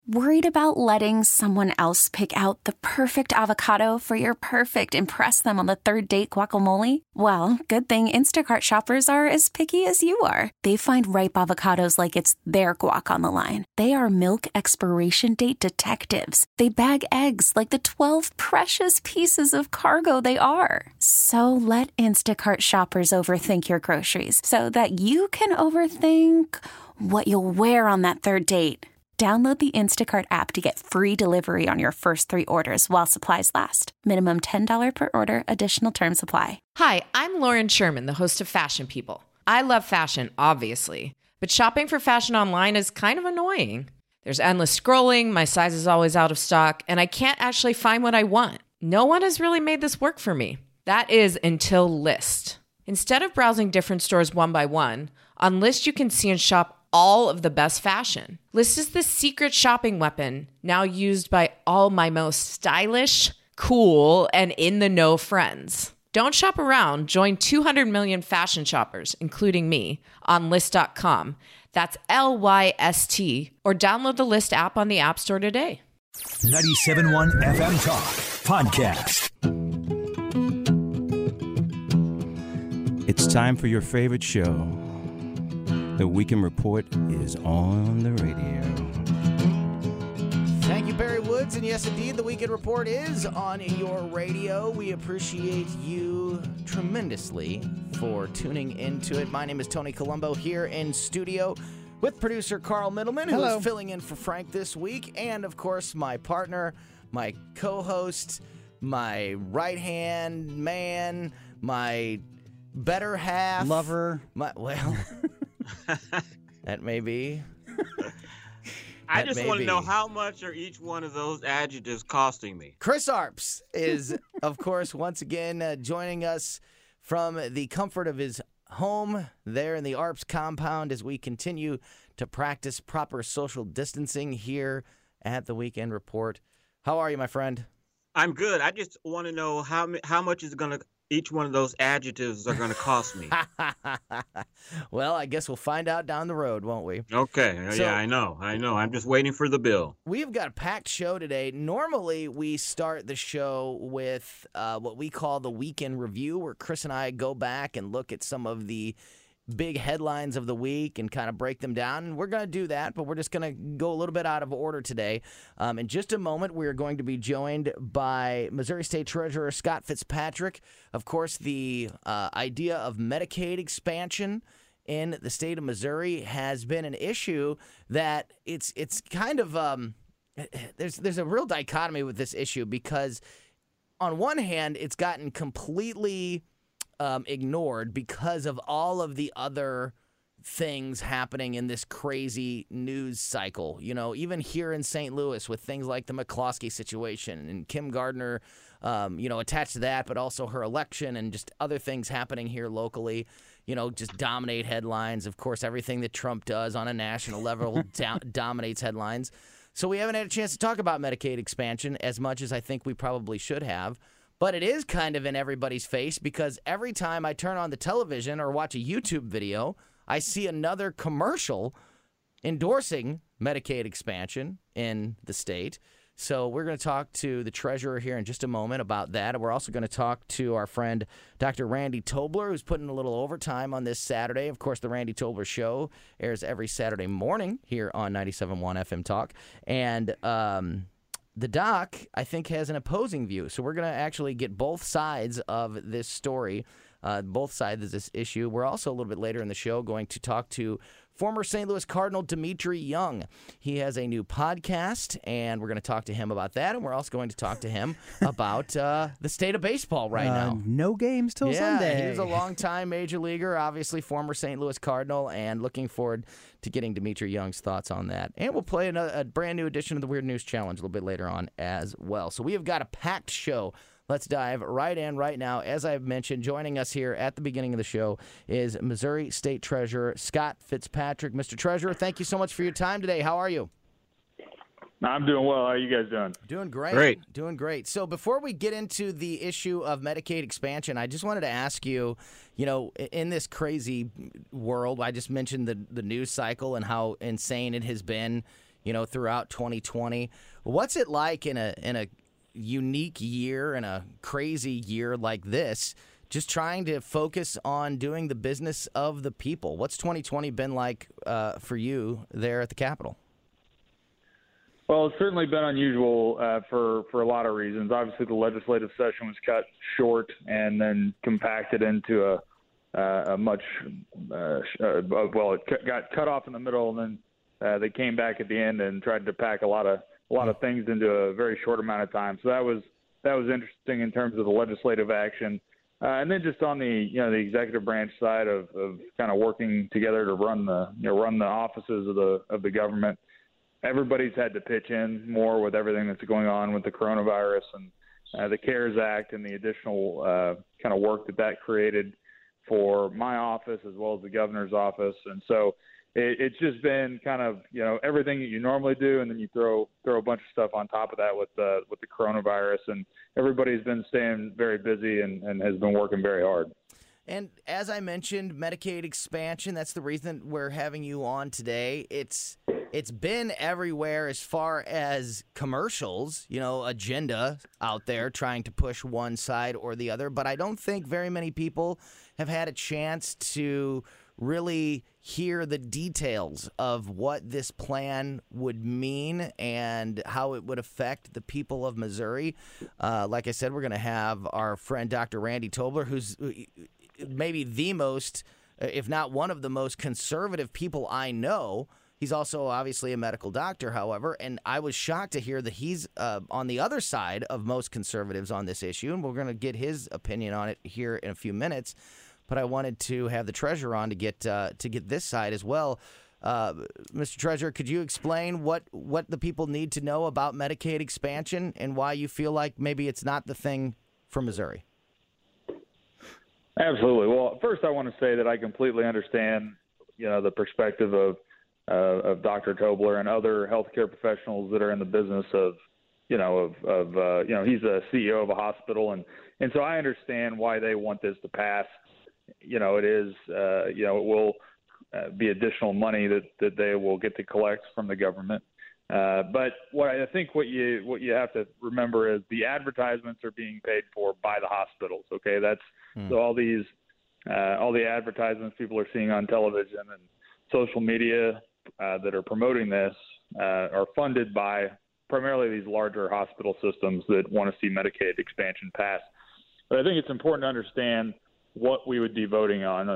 Worried about letting someone else pick out the perfect avocado for your perfect impress them on the third date guacamole? Well, good thing Instacart shoppers are as picky as you are. They find ripe avocados like it's their guac on the line. They are milk expiration date detectives. They bag eggs like the 12 precious pieces of cargo they are. So let Instacart shoppers overthink your groceries so that you can overthink what you'll wear on that third date. Download the Instacart app to get free delivery on your first 3 orders while supplies last. Minimum $10 per order. Additional terms apply. Hi, I'm Lauren Sherman, the host of Fashion People. I love fashion, obviously, but shopping for fashion online is kind of annoying. There's endless scrolling, my size is always out of stock, and I can't actually find what I want. No one has really made this work for me. That is until Lyst. Instead of browsing different stores one by one, on Lyst you can see and shop all of the best fashion. Lyst is the secret shopping weapon now used by all my most stylish, cool, and in-the-know friends. Don't shop around. Join 200 million fashion shoppers, including me, on Lyst.com. That's Lyst, or download the Lyst app on the App Store today. 97.1 FM Talk Podcast. It's time for your favorite show. The Weekend Report is on the radio. Thank you, Barry Woods. And yes, indeed, the Weekend Report is on your radio. We appreciate you tremendously for tuning into it. My name is Tony Colombo here in studio with producer Carl Middleman, who is filling in for Frank this week. And, of course, my partner, my co-host, my right-hand man, my better half. Lover. That may be. I just want to know how much are each one of those adjectives costing me. Chris Arps is, of course, once again joining us from the comfort of his home there in the Arps compound as we continue to practice proper social distancing here at the Weekend Report. How are you, my friend? I'm good. I just want to know how much is each one of those adjectives are going to cost me. Well, I guess we'll find out down the road, won't we? Okay. So, yeah, I know. I'm just waiting for the bill. We've got a packed show today. Normally, we start the show with what we call the Weekend Review, where Chris and I go back and look at some of the big headlines of the week and kind of break them down. And we're going to do that, but we're just going to go a little bit out of order today. In just a moment, we're going to be joined by Missouri State Treasurer Scott Fitzpatrick. Of course, the idea of Medicaid expansion in the state of Missouri has been an issue that it's kind of there's a real dichotomy with this issue because on one hand, it's gotten completely ignored because of all of the other things happening in this crazy news cycle. You know, even here in St. Louis with things like the McCloskey situation and Kim Gardner, attached to that, but also her election and just other things happening here locally, just dominate headlines. Of course, everything that Trump does on a national level dominates headlines. So we haven't had a chance to talk about Medicaid expansion as much as I think we probably should have. But it is kind of in everybody's face because every time I turn on the television or watch a YouTube video, I see another commercial endorsing Medicaid expansion in the state. So we're going to talk to the treasurer here in just a moment about that. And we're also going to talk to our friend, Dr. Randy Tobler, who's putting a little overtime on this Saturday. Of course, the Randy Tobler Show airs every Saturday morning here on 97.1 FM Talk. And the doc, I think, has an opposing view. So we're going to actually get both sides of this story, both sides of this issue. We're also a little bit later in the show going to talk to former St. Louis Cardinal Dmitry Young. He has a new podcast, and we're going to talk to him about that. And we're also going to talk to him about the state of baseball right now. No games till Sunday. Yeah, he's a longtime major leaguer, obviously former St. Louis Cardinal, and looking forward to getting Dmitry Young's thoughts on that. And we'll play a brand new edition of the Weird News Challenge a little bit later on as well. So we have got a packed show. Let's dive right in right now. As I've mentioned, joining us here at the beginning of the show is Missouri State Treasurer Scott Fitzpatrick. Mr. Treasurer, thank you so much for your time today. How are you? I'm doing well. How are you guys doing? Doing great. Great. Doing great. So before we get into the issue of Medicaid expansion, I just wanted to ask you, in this crazy world, I just mentioned the news cycle and how insane it has been, throughout 2020. What's it like in a unique year and a crazy year like this, just trying to focus on doing the business of the people? What's 2020 been like for you there at the Capitol? Well, it's certainly been unusual for a lot of reasons. Obviously, the legislative session was cut short and then compacted into a much it got cut off in the middle, and then they came back at the end and tried to pack a lot of things into a very short amount of time. So that was interesting in terms of the legislative action, and then just on the the executive branch side of kind of working together to run the offices of the government. Everybody's had to pitch in more with everything that's going on with the coronavirus and the CARES Act and the additional kind of work that created for my office as well as the governor's office. And so it's just been kind of, everything that you normally do, and then you throw a bunch of stuff on top of that with the coronavirus. And everybody's been staying very busy and has been working very hard. And as I mentioned, Medicaid expansion, that's the reason we're having you on today. It's been everywhere as far as commercials, agenda out there trying to push one side or the other. But I don't think very many people have had a chance to really hear the details of what this plan would mean and how it would affect the people of Missouri. Like I said, we're going to have our friend Dr. Randy Tobler, who's maybe the most, if not one of the most conservative people I know. He's also obviously a medical doctor, however, and I was shocked to hear that he's on the other side of most conservatives on this issue, and we're going to get his opinion on it here in a few minutes. But I wanted to have the treasurer on to get this side as well. Mr. Treasurer, could you explain what the people need to know about Medicaid expansion and why you feel like maybe it's not the thing for Missouri? Absolutely. Well, first I want to say that I completely understand, the perspective of Dr. Tobler and other healthcare professionals that are in the business of he's a CEO of a hospital, and so I understand why they want this to pass. It is, it will be additional money that they will get to collect from the government. But what you have to remember is the advertisements are being paid for by the hospitals. Okay, so all the advertisements people are seeing on television and social media that are promoting this are funded by primarily these larger hospital systems that want to see Medicaid expansion pass. But I think it's important to understand what we would be voting on.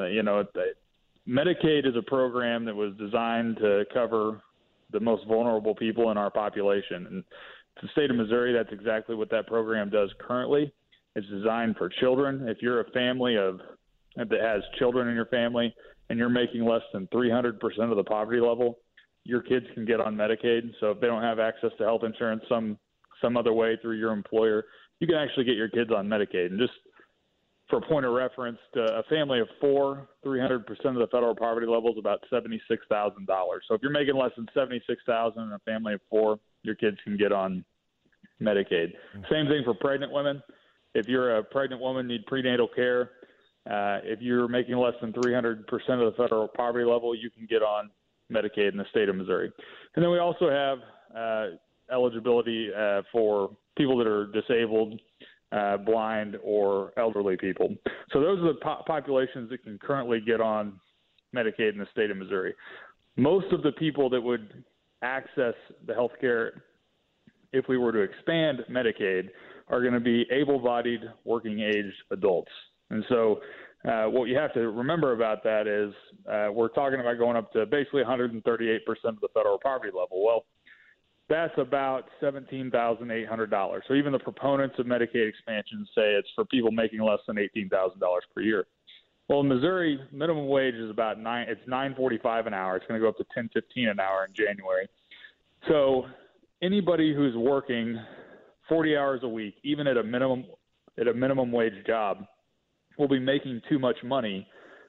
Medicaid is a program that was designed to cover the most vulnerable people in our population. And the state of Missouri, that's exactly what that program does currently. It's designed for children. If you're a family that has children in your family and you're making less than 300% of the poverty level, your kids can get on Medicaid. So if they don't have access to health insurance some other way through your employer, you can actually get your kids on Medicaid. And just for a point of reference, a family of four, 300% of the federal poverty level is about $76,000. So if you're making less than $76,000 in a family of four, your kids can get on Medicaid. Same thing for pregnant women. If you're a pregnant woman, need prenatal care. If you're making less than 300% of the federal poverty level, you can get on Medicaid in the state of Missouri. And then we also have eligibility for people that are disabled, blind, or elderly people. So those are the populations that can currently get on Medicaid in the state of Missouri. Most of the people that would access the health care if we were to expand Medicaid are going to be able-bodied, working-age adults. And so what you have to remember about that is we're talking about going up to basically 138% of the federal poverty level. Well, that's about $17,800. So even the proponents of Medicaid expansion say it's for people making less than $18,000 per year. Well, in Missouri, minimum wage is about $9.45 an hour. It's going to go up to $10.15 an hour in January. So anybody who's working 40 hours a week, even at a minimum wage job, will be making too much money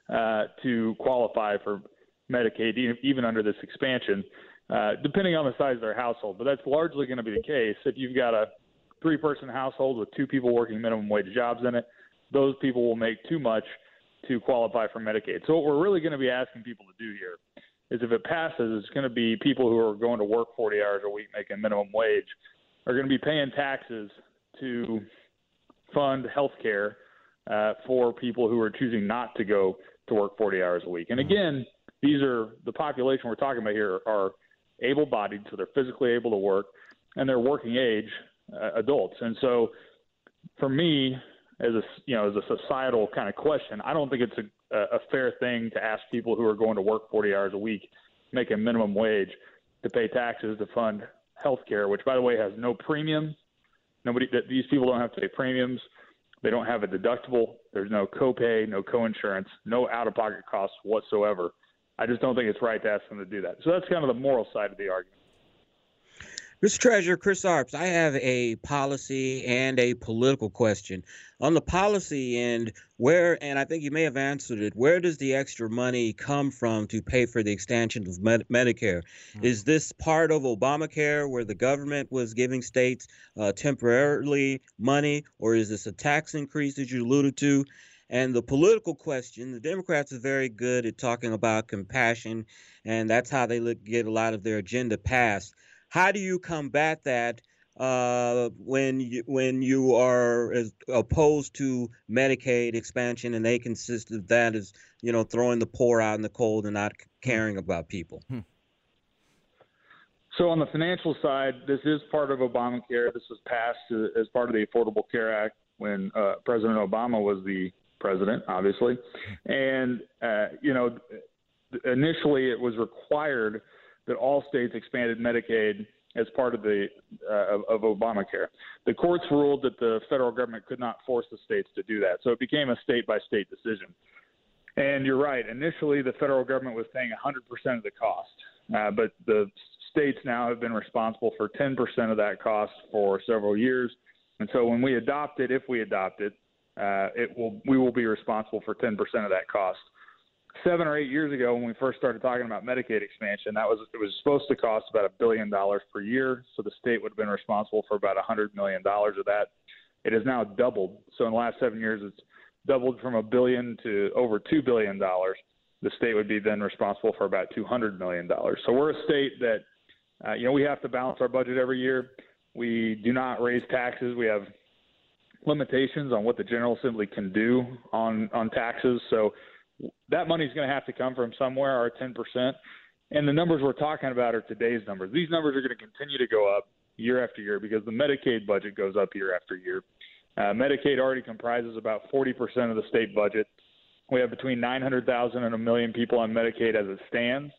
to qualify for Medicaid, even under this expansion, depending on the size of their household. But that's largely going to be the case. If you've got a 3-person household with 2 people working minimum wage jobs in it, those people will make too much to qualify for Medicaid. So what we're really going to be asking people to do here is if it passes, it's going to be people who are going to work 40 hours a week making minimum wage are going to be paying taxes to fund health care for people who are choosing not to go to work 40 hours a week. And again, these are the population we're talking about here are able-bodied, so they're physically able to work, and they're working age adults. And so for me, as a societal kind of question, I don't think it's a fair thing to ask people who are going to work 40 hours a week, making minimum wage, to pay taxes to fund health care, which, by the way, has no premium. These people don't have to pay premiums. They don't have a deductible. There's no copay, no coinsurance, no out-of-pocket costs whatsoever. I just don't think it's right to ask them to do that. So that's kind of the moral side of the argument. Mr. Treasurer, Chris Arps, I have a policy and a political question. On the policy end, and I think you may have answered it, where does the extra money come from to pay for the extension of Medicare? Is this part of Obamacare where the government was giving states temporarily money, or is this a tax increase that you alluded to? And the political question, the Democrats are very good at talking about compassion, and that's how they get a lot of their agenda passed. How do you combat that when you are as opposed to Medicaid expansion and they consist of that as, throwing the poor out in the cold and not caring about people? So on the financial side, this is part of Obamacare. This was passed as part of the Affordable Care Act when President Obama was the president, obviously. And, initially it was required that all states expanded Medicaid as part of of Obamacare. The courts ruled that the federal government could not force the states to do that, so it became a state-by-state decision. And you're right. Initially, the federal government was paying 100% of the cost, but the states now have been responsible for 10% of that cost for several years. And so when we adopt it, if we adopt it, we will be responsible for 10% of that cost. 7 or 8 years ago, when we first started talking about Medicaid expansion, it was supposed to cost about $1 billion per year, so the state would have been responsible for about $100 million of that. It has now doubled. So in the last 7 years, it's doubled from $1 billion to over $2 billion. The state would be then responsible for about $200 million. So we're a state that, we have to balance our budget every year. We do not raise taxes. We have limitations on what the General Assembly can do on taxes. So that money is going to have to come from somewhere, our 10%. And the numbers we're talking about are today's numbers. These numbers are going to continue to go up year after year because the Medicaid budget goes up year after year. Medicaid already comprises about 40% of the state budget. We have between 900,000 and 1 million people on Medicaid as it stands.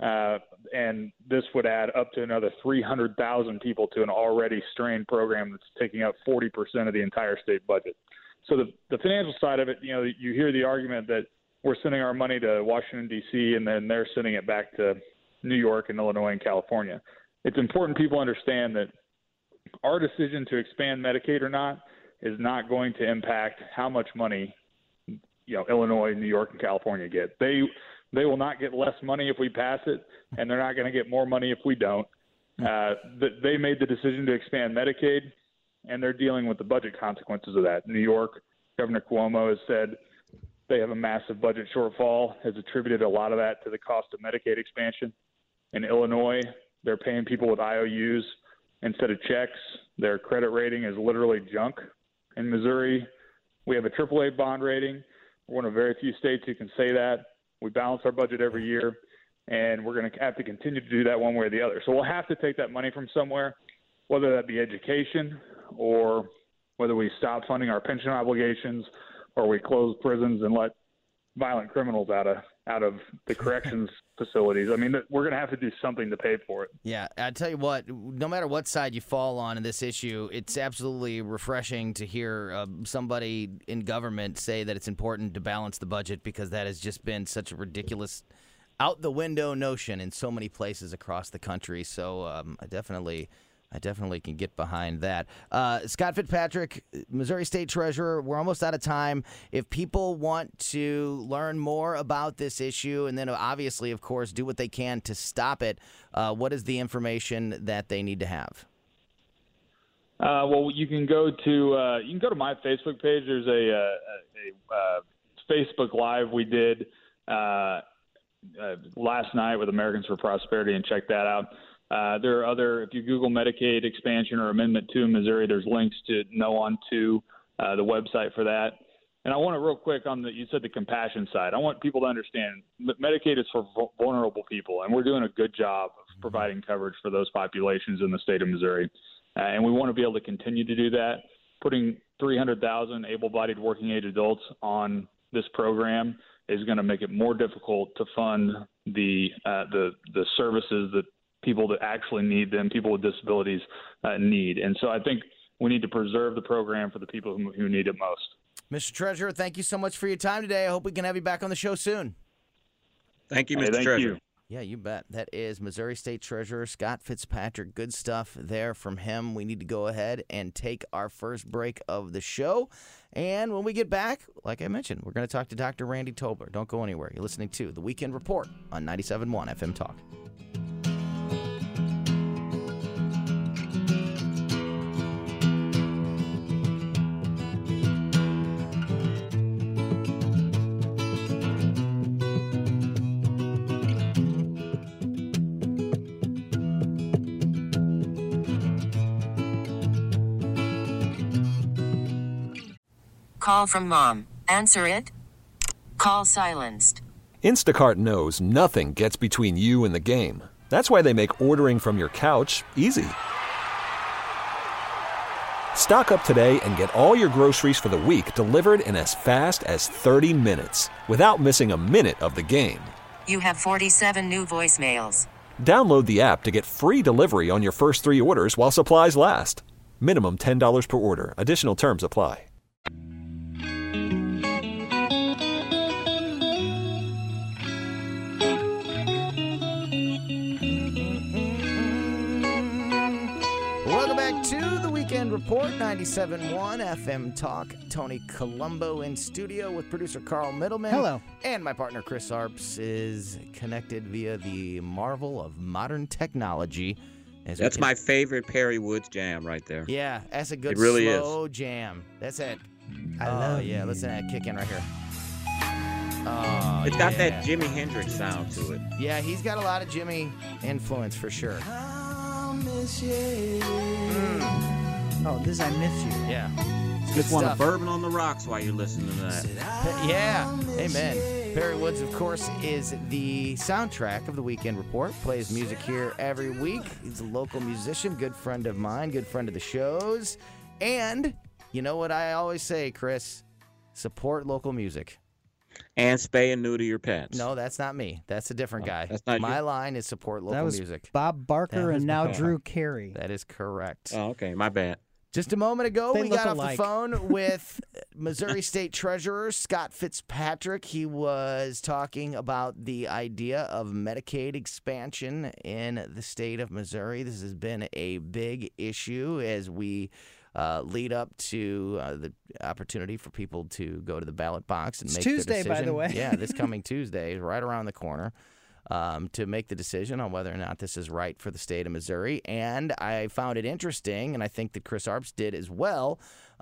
And this would add up to another 300,000 people to an already strained program that's taking up 40% of the entire state budget. So the financial side of it, you hear the argument that we're sending our money to Washington, D.C., and then they're sending it back to New York and Illinois and California. It's important people understand that our decision to expand Medicaid or not is not going to impact how much money, Illinois, New York, and California get. They will not get less money if we pass it, and they're not going to get more money if we don't. They made the decision to expand Medicaid, and they're dealing with the budget consequences of that. New York, Governor Cuomo has said they have a massive budget shortfall, has attributed a lot of that to the cost of Medicaid expansion. In Illinois, they're paying people with IOUs instead of checks. Their credit rating is literally junk. In Missouri, we have a AAA bond rating. We're one of very few states who can say that. We balance our budget every year, and we're going to have to continue to do that one way or the other. So we'll have to take that money from somewhere, whether that be education or whether we stop funding our pension obligations or we close prisons and let violent criminals out of the corrections facilities. I mean, we're going to have to do something to pay for it. Yeah, I tell you what, no matter what side you fall on in this issue, it's absolutely refreshing to hear somebody in government say that it's important to balance the budget, because that has just been such a ridiculous out-the-window notion in so many places across the country. So I definitely can get behind that. Scott Fitzpatrick, Missouri State Treasurer, we're almost out of time. If people want to learn more about this issue and then obviously, of course, do what they can to stop it, what is the information that they need to have? Well, you can go to my Facebook page. There's a Facebook Live we did last night with Americans for Prosperity and check that out. There are other, if you Google Medicaid expansion or Amendment 2 in Missouri, there's links to No on 2, the website for that. And I want to real quick you said the compassion side. I want people to understand that Medicaid is for vulnerable people, and we're doing a good job of providing coverage for those populations in the state of Missouri. And we want to be able to continue to do that. Putting 300,000 able-bodied working-age adults on this program is going to make it more difficult to fund the services that people that actually need them, people with disabilities need. And so I think we need to preserve the program for the people who need it most. Mr. Treasurer, thank you so much for your time today. I hope we can have you back on the show soon. Thank you, Mr. Treasurer. Yeah, you bet. That is Missouri State Treasurer Scott Fitzpatrick. Good stuff there from him. We need to go ahead and take our first break of the show. And when we get back, like I mentioned, we're going to talk to Dr. Randy Tobler. Don't go anywhere. You're listening to The Weekend Report on 97.1 FM Talk. Call from mom. Answer it. Call silenced. Instacart knows nothing gets between you and the game. That's why they make ordering from your couch easy. Stock up today and get all your groceries for the week delivered in as fast as 30 minutes without missing a minute of the game. You have 47 new voicemails. Download the app to get free delivery on your first 3 orders while supplies last. Minimum $10 per order. Additional terms apply. Welcome back to the Weekend Report, 97.1 FM Talk. Tony Colombo in studio with producer Carl Middleman. Hello. And my partner Chris Arps is connected via the marvel of modern technology. That's my favorite Perry Woods jam right there. Yeah, that's a good it really slow jam. That's it. I love yeah, listen to that kick in right here. It's got that Jimi Hendrix sound to it. Yeah, he's got a lot of Jimmy influence for sure. Oh, this I Miss You. Yeah. Just want a bourbon on the rocks while you're listening to that. Yeah. Amen. Perry Woods, of course, is the soundtrack of the Weekend Report. Plays music here every week. He's a local musician, good friend of mine, good friend of the show's. And you know what I always say, Chris? Support local music. And spay and neuter your pets. No, that's not me. That's a different guy. That's not My you? line is support local That was music. Bob Barker and now Drew Carey. That is correct. Oh, okay. My bad. Just a moment ago, They we look got alike. off the phone with Missouri State Treasurer Scott Fitzpatrick. He was talking about the idea of Medicaid expansion in the state of Missouri. This has been a big issue as we lead up to the opportunity for people to go to the ballot box and It's make Tuesday, the by decision. the way. Yeah, this coming Tuesday is right around the corner. To make the decision on whether or not this is right for the state of Missouri. And I found it interesting, and I think that Chris Arps did as well,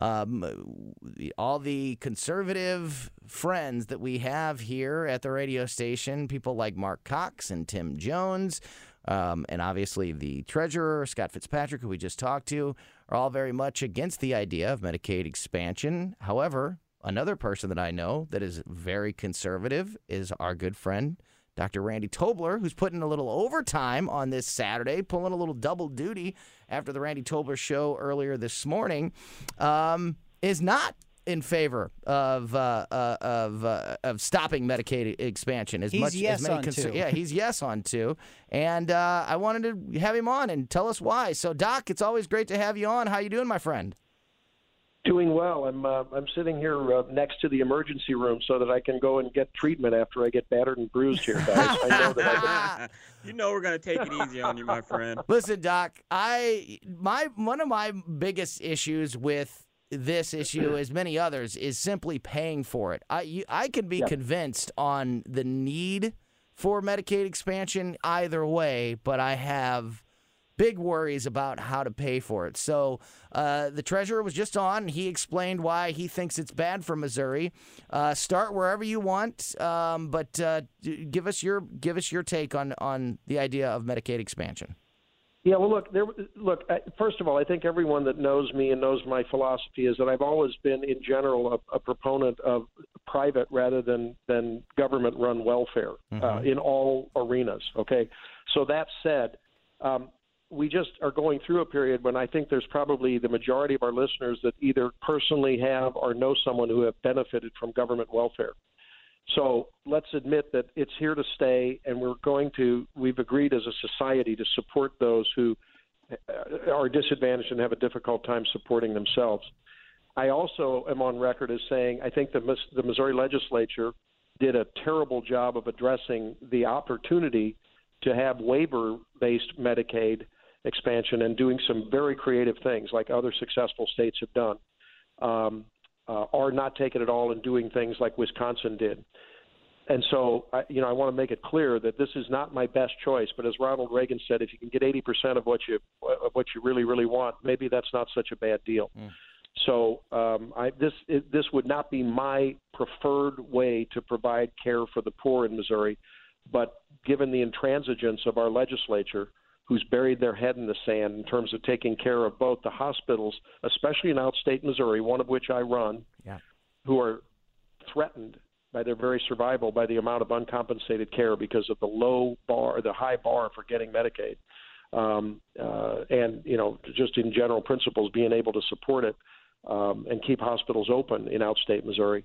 all the conservative friends that we have here at the radio station, people like Mark Cox and Tim Jones, and obviously the treasurer, Scott Fitzpatrick, who we just talked to, are all very much against the idea of Medicaid expansion. However, another person that I know that is very conservative is our good friend, Dr. Randy Tobler, who's putting a little overtime on this Saturday, pulling a little double duty after the Randy Tobler show earlier this morning, is not in favor of stopping Medicaid expansion. He's yes on two. Yeah, he's yes on two. And I wanted to have him on and tell us why. So, Doc, it's always great to have you on. How you doing, my friend? Doing well. I'm sitting here next to the emergency room so that I can go and get treatment after I get battered and bruised here, guys. I know that You know we're going to take it easy on you, my friend. Listen, Doc, one of my biggest issues with this issue, as many others, is simply paying for it. I can be convinced on the need for Medicaid expansion either way, but I have big worries about how to pay for it. So the treasurer was just on. He explained why he thinks it's bad for Missouri. Start wherever you want, but give us your take on the idea of Medicaid expansion. Yeah, well, first of all, I think everyone that knows me and knows my philosophy is that I've always been, in general, a proponent of private rather than government-run welfare in all arenas, okay? So that said, we just are going through a period when I think there's probably the majority of our listeners that either personally have or know someone who have benefited from government welfare. So let's admit that it's here to stay, and we've agreed as a society to support those who are disadvantaged and have a difficult time supporting themselves. I also am on record as saying I think the Missouri legislature did a terrible job of addressing the opportunity to have waiver-based Medicaid expansion and doing some very creative things like other successful states have done. Or not taking it all and doing things like Wisconsin did. And so, I want to make it clear that this is not my best choice. But as Ronald Reagan said, if you can get 80% of what you really, really want, maybe that's not such a bad deal. So this would not be my preferred way to provide care for the poor in Missouri. But given the intransigence of our legislature, who's buried their head in the sand in terms of taking care of both the hospitals, especially in outstate Missouri, one of which I run, who are threatened by their very survival by the amount of uncompensated care because of the high bar for getting Medicaid. And, just in general principles, being able to support it and keep hospitals open in outstate Missouri.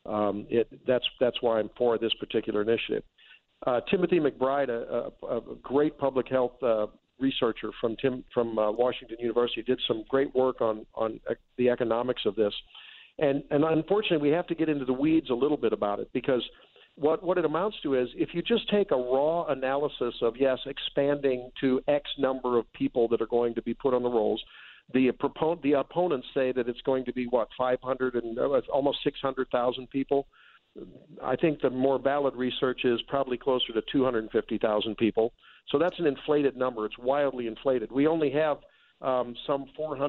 That's why I'm for this particular initiative. Timothy McBride, a great public health researcher from Washington University, did some great work on the economics of this. And unfortunately, we have to get into the weeds a little bit about it because what it amounts to is if you just take a raw analysis of, yes, expanding to X number of people that are going to be put on the rolls, the opponents say that it's going to be, 500 and almost 600,000 people. I think the more valid research is probably closer to 250,000 people. So that's an inflated number. It's wildly inflated. We only have some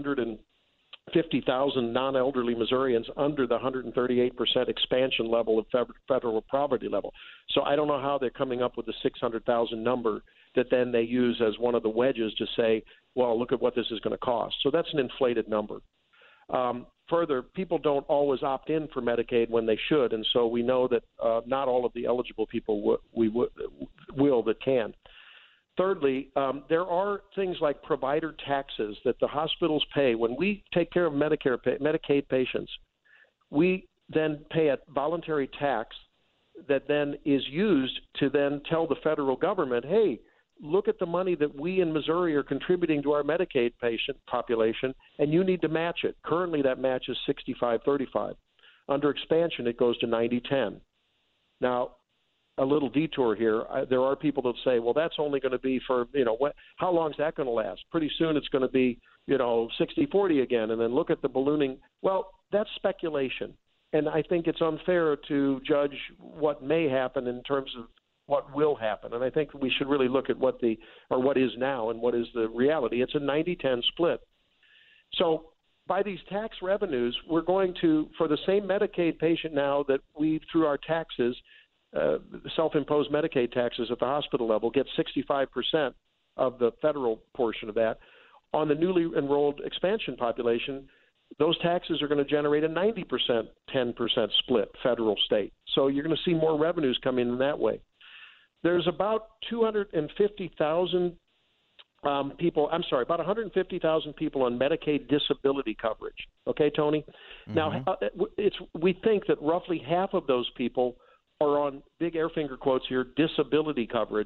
450,000 non-elderly Missourians under the 138% expansion level of federal poverty level. So I don't know how they're coming up with the 600,000 number that then they use as one of the wedges to say, well, look at what this is going to cost. So that's an inflated number. Further, people don't always opt in for Medicaid when they should, and so we know that not all of the eligible people will that can. Thirdly, there are things like provider taxes that the hospitals pay. When we take care of Medicaid patients, we then pay a voluntary tax that then is used to then tell the federal government, hey, look at the money that we in Missouri are contributing to our Medicaid patient population, and you need to match it. Currently, that match is 65-35. Under expansion, it goes to 90-10. Now, a little detour here. There are people that say, well, that's only going to be for, how long is that going to last? Pretty soon it's going to be, 60-40 again, and then look at the ballooning. Well, that's speculation, and I think it's unfair to judge what may happen in terms of what will happen. And I think we should really look at what is now and what is the reality. It's a 90-10 split. So by these tax revenues, we're going to, for the same Medicaid patient now that we, through our taxes, self-imposed Medicaid taxes at the hospital level, get 65% of the federal portion of that. On the newly enrolled expansion population, those taxes are going to generate a 90%, 10% split federal-state. So you're going to see more revenues come in that way. There's about 250,000 people, about 150,000 people on Medicaid disability coverage. Okay, Tony? Mm-hmm. Now, we think that roughly half of those people are on, big air finger quotes here, disability coverage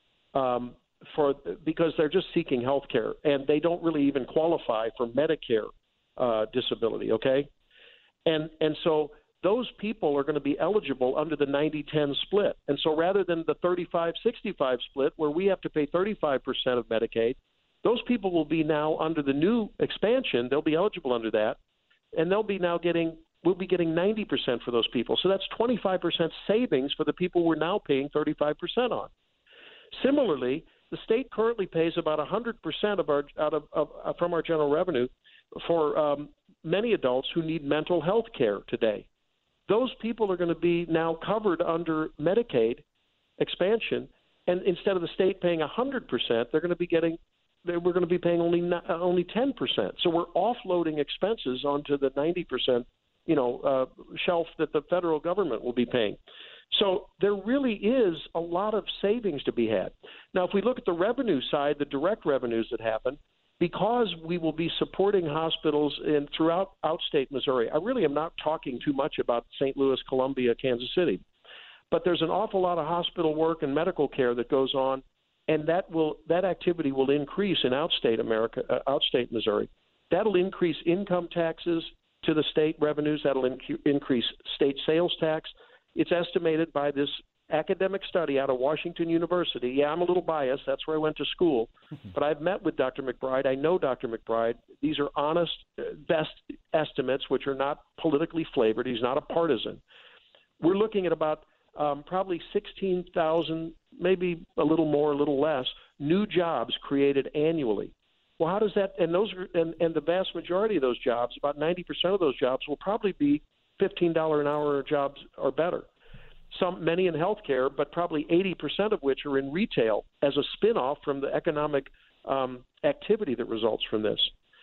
because they're just seeking health care, and they don't really even qualify for Medicare disability, okay? And so those people are going to be eligible under the 90-10 split. And so rather than the 35-65 split where we have to pay 35% of Medicaid, those people will be now under the new expansion. They'll be eligible under that, and we'll be getting 90% for those people. So that's 25% savings for the people we're now paying 35% on. Similarly, the state currently pays about 100% of our from our general revenue for many adults who need mental health care today. Those people are going to be now covered under Medicaid expansion, and instead of the state paying 100%, we're going to be paying only 10%. So we're offloading expenses onto the 90%, shelf that the federal government will be paying. So there really is a lot of savings to be had. Now, if we look at the revenue side, the direct revenues that happen, because we will be supporting hospitals throughout outstate Missouri. I really am not talking too much about St. Louis, Columbia, Kansas City. But there's an awful lot of hospital work and medical care that goes on, and that activity will increase in outstate Missouri. That'll increase income taxes to the state revenues. That'll increase state sales tax. It's estimated by this academic study out of Washington University. Yeah, I'm a little biased. That's where I went to school. But I've met with Dr. McBride. I know Dr. McBride. These are honest, best estimates, which are not politically flavored. He's not a partisan. We're looking at about probably 16,000, maybe a little more, a little less, new jobs created annually. Well, how does that? And the vast majority of those jobs, about 90% of those jobs, will probably be $15 an hour jobs or better. Many in healthcare, but probably 80% of which are in retail as a spin-off from the economic activity that results from this.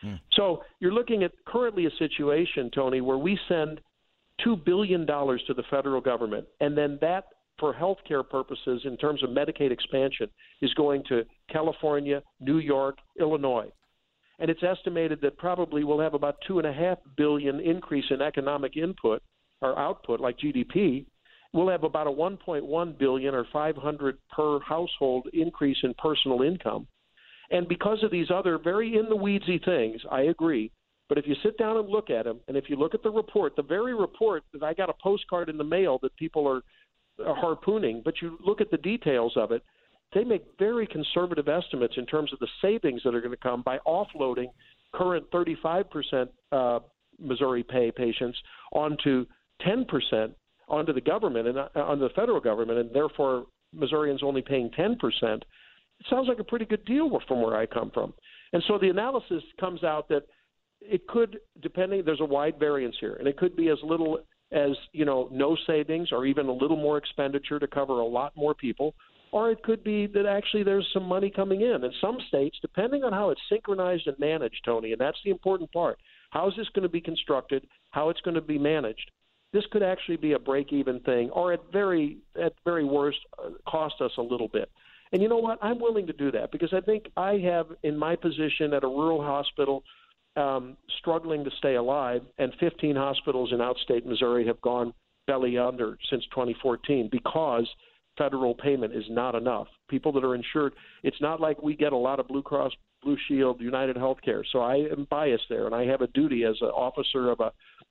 So you're looking at currently a situation, Tony, where we send $2 billion to the federal government, and then that, for healthcare purposes, in terms of Medicaid expansion, is going to California, New York, Illinois. And it's estimated that probably we'll have about $2.5 billion increase in economic input or output, like GDP. We'll have about a $1.1 billion or $500 per household increase in personal income. And because of these other very in-the-weedsy things, I agree. But if you sit down and look at them, and if you look at the report, the very report that I got a postcard in the mail that people are harpooning, but you look at the details of it, they make very conservative estimates in terms of the savings that are going to come by offloading current 35% Missouri pay patients onto 10%, onto the government and onto the federal government, and therefore Missourians only paying 10%. It sounds like a pretty good deal from where I come from. And so the analysis comes out that it could, there's a wide variance here, and it could be as little as, no savings or even a little more expenditure to cover a lot more people, or it could be that actually there's some money coming in. In some states, depending on how it's synchronized and managed, Tony, and that's the important part, how is this going to be constructed, how it's going to be managed, this could actually be a break-even thing, or at very worst, cost us a little bit. And you know what? I'm willing to do that because I think I have, in my position at a rural hospital, struggling to stay alive, and 15 hospitals in outstate Missouri have gone belly under since 2014 because federal payment is not enough. People that are insured, it's not like we get a lot of Blue Cross, Blue Shield, United Healthcare. So I am biased there, and I have a duty as an officer of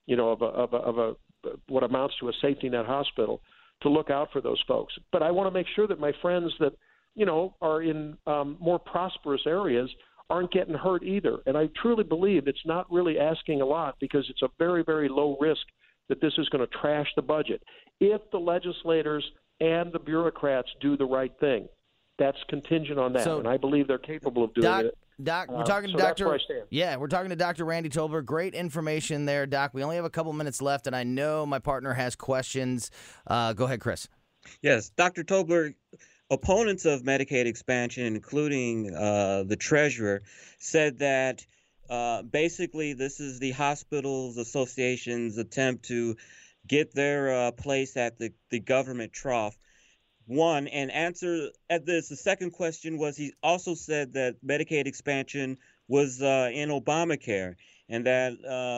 a what amounts to a safety net hospital to look out for those folks. But I want to make sure that my friends that, are in more prosperous areas aren't getting hurt either. And I truly believe it's not really asking a lot because it's a very, very low risk that this is going to trash the budget. If the legislators and the bureaucrats do the right thing, that's contingent on that. And I believe they're capable of doing it. Doc, we're talking to Dr. Yeah, we're talking to Dr. Randy Tobler. Great information there, Doc. We only have a couple minutes left, and I know my partner has questions. Go ahead, Chris. Yes, Dr. Tobler, opponents of Medicaid expansion, including the treasurer, said that basically this is the Hospitals Association's attempt to get their place at the government trough. One, and answer at this. The second question was he also said that Medicaid expansion was in Obamacare, and that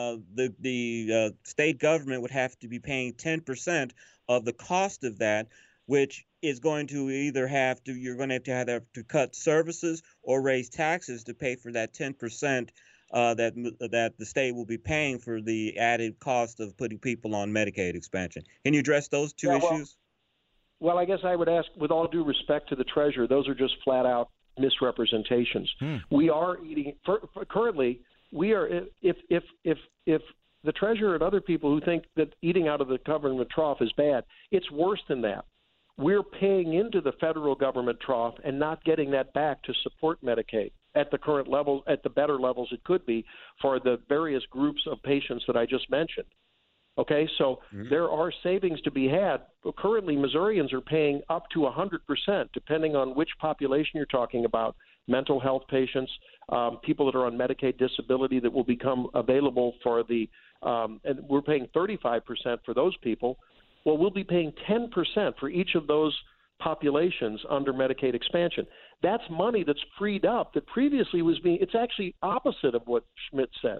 the state government would have to be paying 10% of the cost of that, which is going to either you're going to have to cut services or raise taxes to pay for that 10% that the state will be paying for the added cost of putting people on Medicaid expansion. Can you address those two issues? Well, I guess I would ask, with all due respect to the treasurer, those are just flat-out misrepresentations. We are eating currently. We are if the treasurer and other people who think that eating out of the government trough is bad, it's worse than that. we're paying into the federal government trough and not getting that back to support Medicaid at the current levels, at the better levels it could be for the various groups of patients that I just mentioned. Okay, so there are savings to be had. But currently, Missourians are paying up to 100%, depending on which population you're talking about. Mental health patients, people that are on Medicaid disability that will become available for the and we're paying 35% for those people. Well, we'll be paying 10% for each of those populations under Medicaid expansion. That's money that's freed up that previously was being – it's actually opposite of what Schmidt says.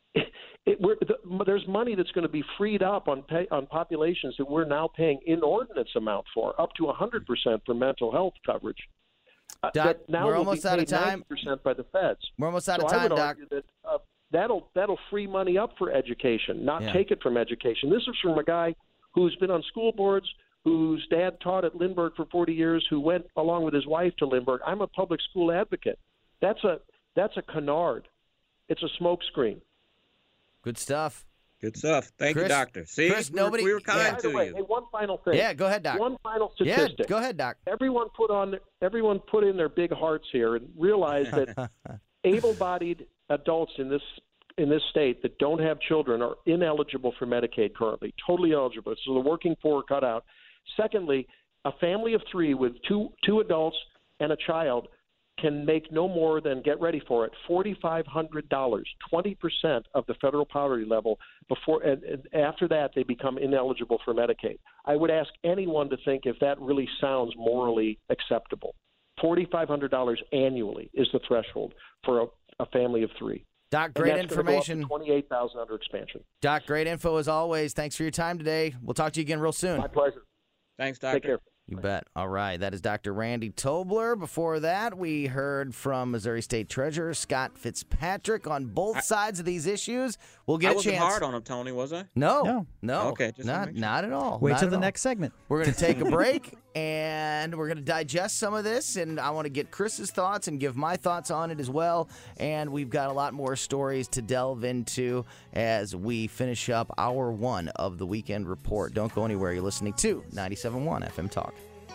There's money that's going to be freed up on populations that we're now paying inordinate amount for, up to 100% for mental health coverage. Doc, we're almost out of time. 90% by the feds. We're almost out of time, I would Doc. argue that that'll free money up for education, not Yeah. take it from education. This is from a guy who's been on school boards, whose dad taught at Lindbergh for 40 years, who went along with his wife to Lindbergh. I'm a public school advocate. That's a canard. It's a smokescreen. Good stuff. Good stuff. Thank you, Chris- Doctor. See, Chris, nobody- we were kind yeah. By to the way, you. hey, one final thing. Yeah, go ahead, Doc. One final Yeah, statistic. go ahead, Doc. Everyone put in their big hearts here and realize that able-bodied adults in this state that don't have children are ineligible for Medicaid currently, totally eligible. So the working poor are cut out. Secondly, a family of three with two adults and a child can make no more than, get ready for it, $4,500, 20% of the federal poverty level. Before and after that, they become ineligible for Medicaid. I would ask anyone to think if that really sounds morally acceptable. $4,500 annually is the threshold for a family of three. Doc, great And that's gonna go up to information. 28,000 under expansion. Doc, great info as always. Thanks for your time today. We'll talk to you again real soon. My pleasure. Thanks, Doctor. Take care. You bet. All right. That is Dr. Randy Tobler. Before that, we heard from Missouri State Treasurer Scott Fitzpatrick on both sides of these issues. We'll get I a wasn't chance. hard on him, Tony, was I? No. Okay, just wanna make sure. not at all. Wait Not till at the all. next segment. We're going to take a break, and we're going to digest some of this, and I want to get Chris's thoughts and give my thoughts on it as well. And we've got a lot more stories to delve into as we finish up hour one of the Weekend Report. Don't go anywhere. You're listening to 97.1 FM Talk.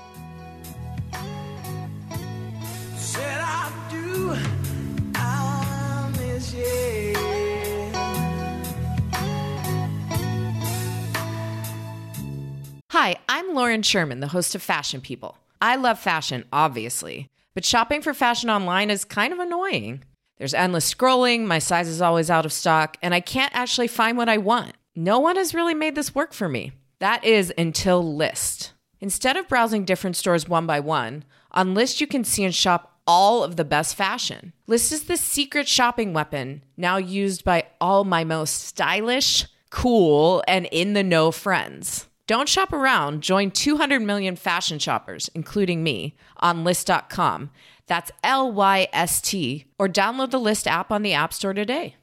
Said I do, I miss you. Hi, I'm Lauren Sherman, the host of Fashion People. I love fashion, obviously, but shopping for fashion online is kind of annoying. There's endless scrolling, my size is always out of stock, and I can't actually find what I want. No one has really made this work for me. That is until Lyst. Instead of browsing different stores one by one, on Lyst you can see and shop all of the best fashion. Lyst is the secret shopping weapon now used by all my most stylish, cool, and in-the-know friends. Don't shop around. Join 200 million fashion shoppers, including me, on Lyst.com. That's LYST. Or download the Lyst app on the App Store today.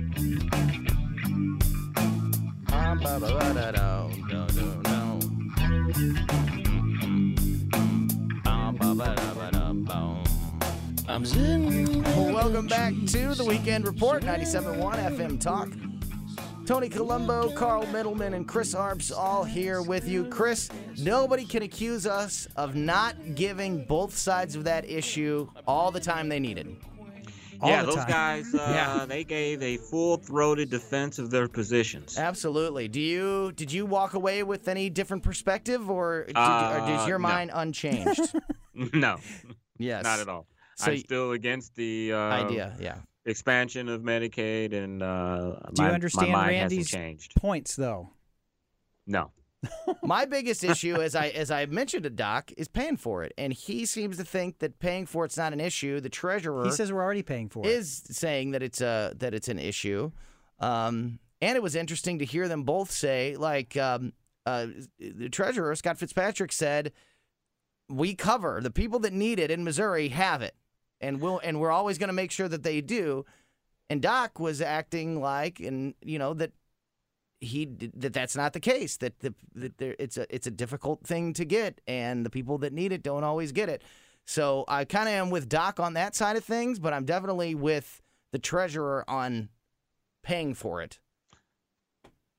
Welcome back to the Weekend Report, 97.1 FM Talk. Tony Colombo, Carl Middleman, and Chris Arps all here with you. Chris, nobody can accuse us of not giving both sides of that issue all the time they needed. Yeah, those guys, they gave a full-throated defense of their positions. Absolutely. Did you walk away with any different perspective, or is your mind unchanged? No. Yes. Not at all. So I'm still against the idea, expansion of Medicaid, and Do you understand my mind Randy's hasn't changed. points, though? No. My biggest issue, as I mentioned to Doc, is paying for it, and he seems to think that paying for it's not an issue. The treasurer, He says we're already paying for it. is saying that it's an issue, and it was interesting to hear them both say, like the treasurer Scott Fitzpatrick said, "We cover the people that need it in Missouri have it, and we're always going to make sure that they do." And Doc was acting like, that that's not the case. That it's a difficult thing to get, and the people that need it don't always get it. So I kind of am with Doc on that side of things, but I'm definitely with the treasurer on paying for it.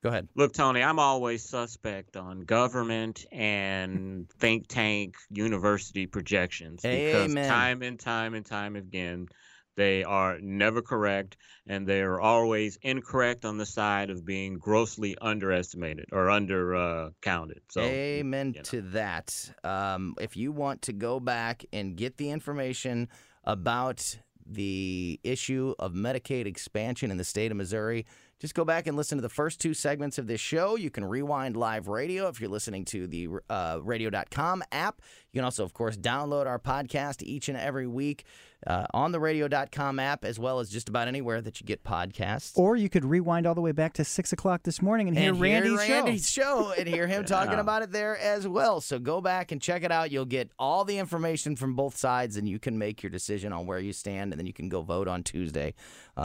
Go ahead. Look, Tony, I'm always suspect on government and think tank university projections because Amen. time and time again, they are never correct, and they are always incorrect on the side of being grossly underestimated or undercounted. So, Amen to that. If you want to go back and get the information about the issue of Medicaid expansion in the state of Missouri, just go back and listen to the first 2 segments of this show. You can rewind live radio if you're listening to the radio.com app. You can also, of course, download our podcast each and every week on the radio.com app, as well as just about anywhere that you get podcasts. Or you could rewind all the way back to 6 o'clock this morning and hear Randy's show and hear him talking about it there as well. So go back and check it out. You'll get all the information from both sides, and you can make your decision on where you stand, and then you can go vote on Tuesday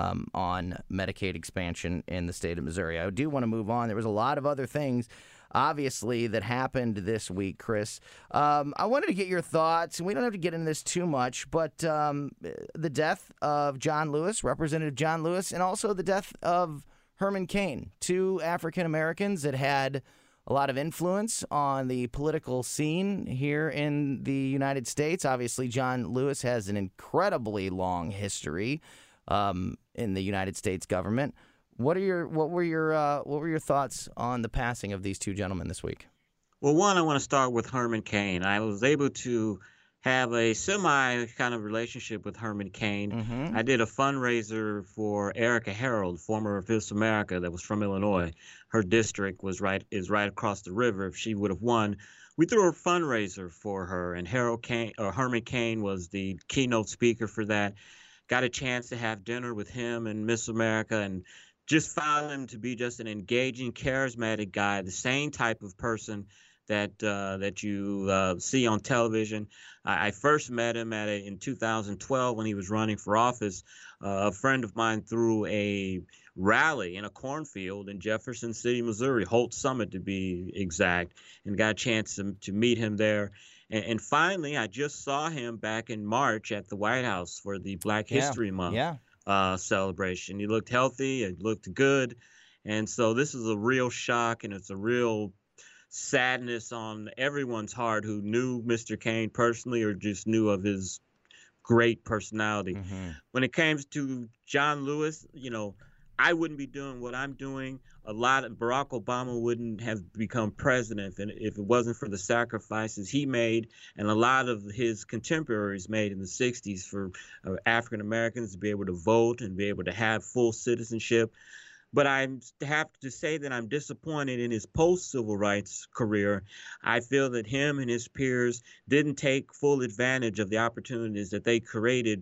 on Medicaid expansion in the state of Missouri. I do want to move on. There was a lot of other things, obviously, that happened this week, Chris. I wanted to get your thoughts, and we don't have to get into this too much, but the death of John Lewis, Representative John Lewis, and also the death of Herman Cain, 2 African Americans that had a lot of influence on the political scene here in the United States. Obviously, John Lewis has an incredibly long history in the United States government. What were your thoughts on the passing of these 2 gentlemen this week? Well, one, I want to start with Herman Cain. I was able to have a semi kind of relationship with Herman Cain. Mm-hmm. I did a fundraiser for Erica Harold, former Miss America, that was from Illinois. Her district is right across the river. If she would have won, we threw a fundraiser for her, and Herman Cain was the keynote speaker for that. Got a chance to have dinner with him and Miss America, and just found him to be just an engaging, charismatic guy, the same type of person that you see on television. I first met him in 2012 when he was running for office. A friend of mine threw a rally in a cornfield in Jefferson City, Missouri, Holt Summit to be exact, and got a chance to meet him there. And finally, I just saw him back in March at the White House for the Black History Month celebration. He looked healthy, it looked good. And so this is a real shock, and it's a real sadness on everyone's heart who knew Mr. Cain personally or just knew of his great personality. Mm-hmm. When it comes to John Lewis, I wouldn't be doing what I'm doing. Barack Obama wouldn't have become president if it wasn't for the sacrifices he made and a lot of his contemporaries made in the 60s for African Americans to be able to vote and be able to have full citizenship. But I have to say that I'm disappointed in his post-civil rights career. I feel that him and his peers didn't take full advantage of the opportunities that they created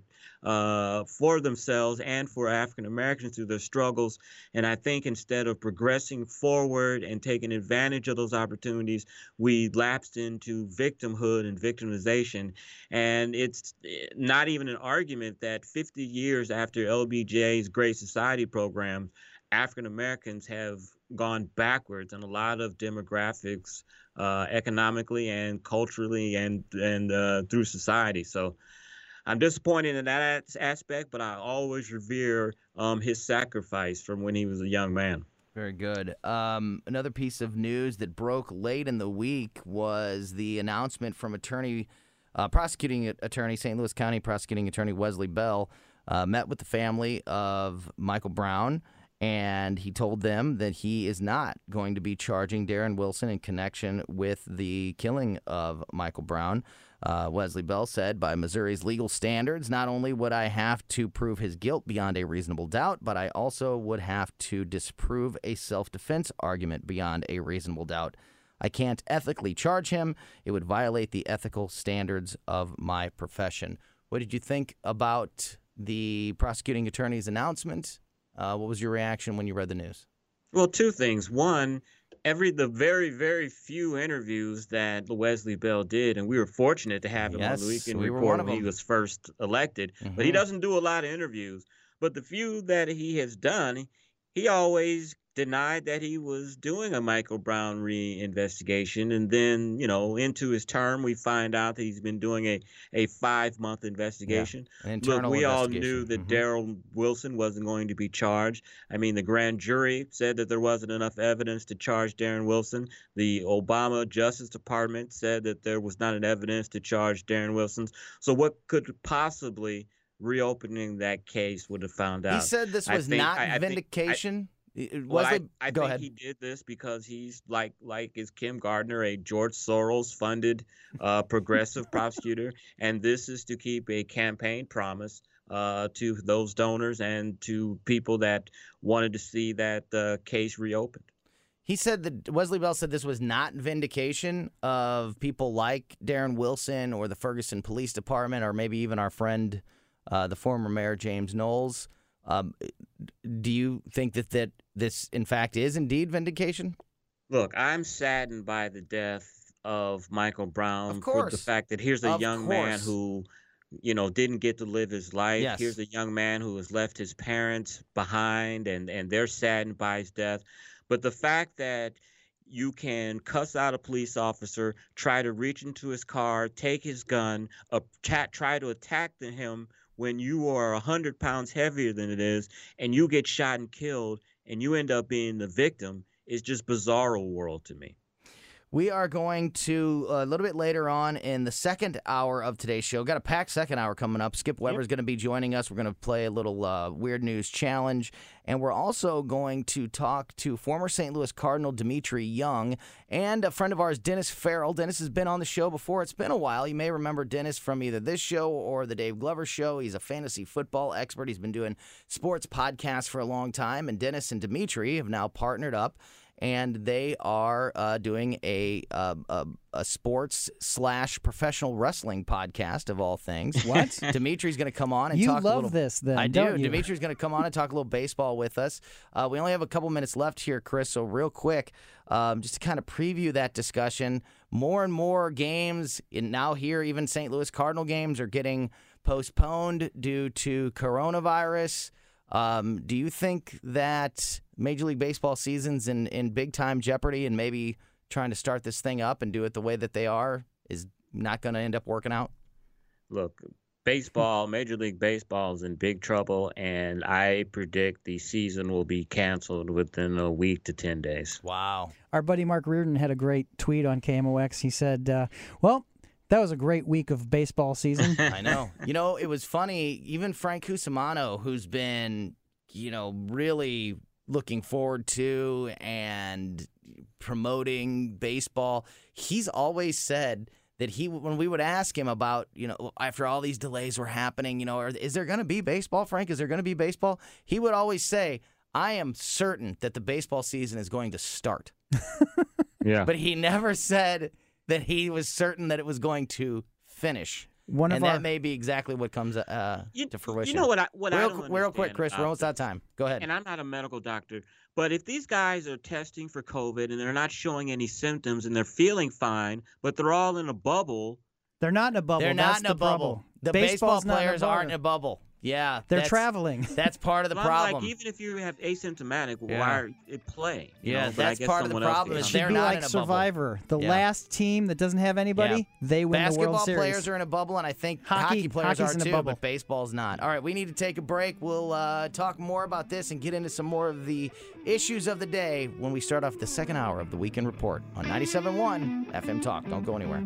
for themselves and for African Americans through their struggles. And I think instead of progressing forward and taking advantage of those opportunities, we lapsed into victimhood and victimization. And it's not even an argument that 50 years after LBJ's Great Society program, African Americans have gone backwards in a lot of demographics, economically and culturally and through society. So I'm disappointed in that aspect, but I always revere his sacrifice from when he was a young man. Very good. Another piece of news that broke late in the week was the announcement from prosecuting attorney, St. Louis County prosecuting attorney Wesley Bell, met with the family of Michael Brown. And he told them that he is not going to be charging Darren Wilson in connection with the killing of Michael Brown. Wesley Bell said, by Missouri's legal standards, not only would I have to prove his guilt beyond a reasonable doubt, but I also would have to disprove a self-defense argument beyond a reasonable doubt. I can't ethically charge him. It would violate the ethical standards of my profession. What did you think about the prosecuting attorney's announcement? What was your reaction when you read the news? Well, 2 things. One, the very, very few interviews that Wesley Bell did, and we were fortunate to have him on the Weekend Report when he was first elected, but he doesn't do a lot of interviews. But the few that he has done, he always denied that he was doing a Michael Brown reinvestigation. And then, into his term, we find out that he's been doing a 5-month investigation. An internal Look, we all investigation. knew that Daryl Wilson wasn't going to be charged. I mean, the grand jury said that there wasn't enough evidence to charge Darren Wilson. The Obama Justice Department said that there was not enough evidence to charge Darren Wilson. So what could possibly reopening that case would have found out? He said this was not vindication. I go think ahead. he did this because he's like is Kim Gardner, a George Soros funded progressive prosecutor, and this is to keep a campaign promise to those donors and to people that wanted to see that case reopened. He said that Wesley Bell said this was not vindication of people like Darren Wilson or the Ferguson Police Department or maybe even our friend, the former mayor, James Knowles. Do you think that this, in fact, is indeed vindication? Look, I'm saddened by the death of Michael Brown for the fact that here's a young man who, didn't get to live his life. Yes. Here's a young man who has left his parents behind, and they're saddened by his death. But the fact that you can cuss out a police officer, try to reach into his car, take his gun, try to attack him when you are 100 pounds heavier than it is, and you get shot and killed, and you end up being the victim, is just bizarro world to me. We are going to, a little bit later on in the second hour of today's show, got a packed second hour coming up. Skip Weber's going to be joining us. We're going to play a little Weird News Challenge. And we're also going to talk to former St. Louis Cardinal Dimitri Young and a friend of ours, Dennis Farrell. Dennis has been on the show before. It's been a while. You may remember Dennis from either this show or the Dave Glover Show. He's a fantasy football expert. He's been doing sports podcasts for a long time. And Dennis and Dimitri have now partnered up. And they are doing a sports/professional wrestling podcast of all things. What? Dimitri's going to come on and you talk a love little. this, then? I don't do. you? Dimitri's going to come on and talk a little baseball with us. We only have a couple minutes left here, Chris. So real quick, just to kind of preview that discussion, more and more games now here, even St. Louis Cardinal games are getting postponed due to coronavirus. Do you think that Major League Baseball season's in big-time jeopardy and maybe trying to start this thing up and do it the way that they are is not going to end up working out? Look, Major League Baseball is in big trouble, and I predict the season will be canceled within a week to 10 days. Wow. Our buddy Mark Reardon had a great tweet on KMOX. He said, that was a great week of baseball season. I know. It was funny. Even Frank Cusimano, who's been, really looking forward to and promoting baseball, he's always said that when we would ask him about, after all these delays were happening, is there going to be baseball, Frank? Is there going to be baseball? He would always say, I am certain that the baseball season is going to start. Yeah. But he never said that he was certain that it was going to finish. That may be exactly what comes to fruition. You know what I don't understand. Real quick, Chris, we're almost out of time. Go ahead. And I'm not a medical doctor, but if these guys are testing for COVID and they're not showing any symptoms and they're feeling fine, but they're all in a bubble. They're not in a bubble. They're not in a bubble. The baseball players aren't in a bubble. Yeah. They're traveling. That's part of the problem. Even if you have asymptomatic, why are you playing? That's part of the problem. It should be like Survivor. The last team that doesn't have anybody, they win the World Series. Basketball players are in a bubble, and I think hockey players are too, but baseball's not. All right, we need to take a break. We'll talk more about this and get into some more of the issues of the day when we start off the second hour of the Weekend Report on 97.1 FM Talk. Don't go anywhere.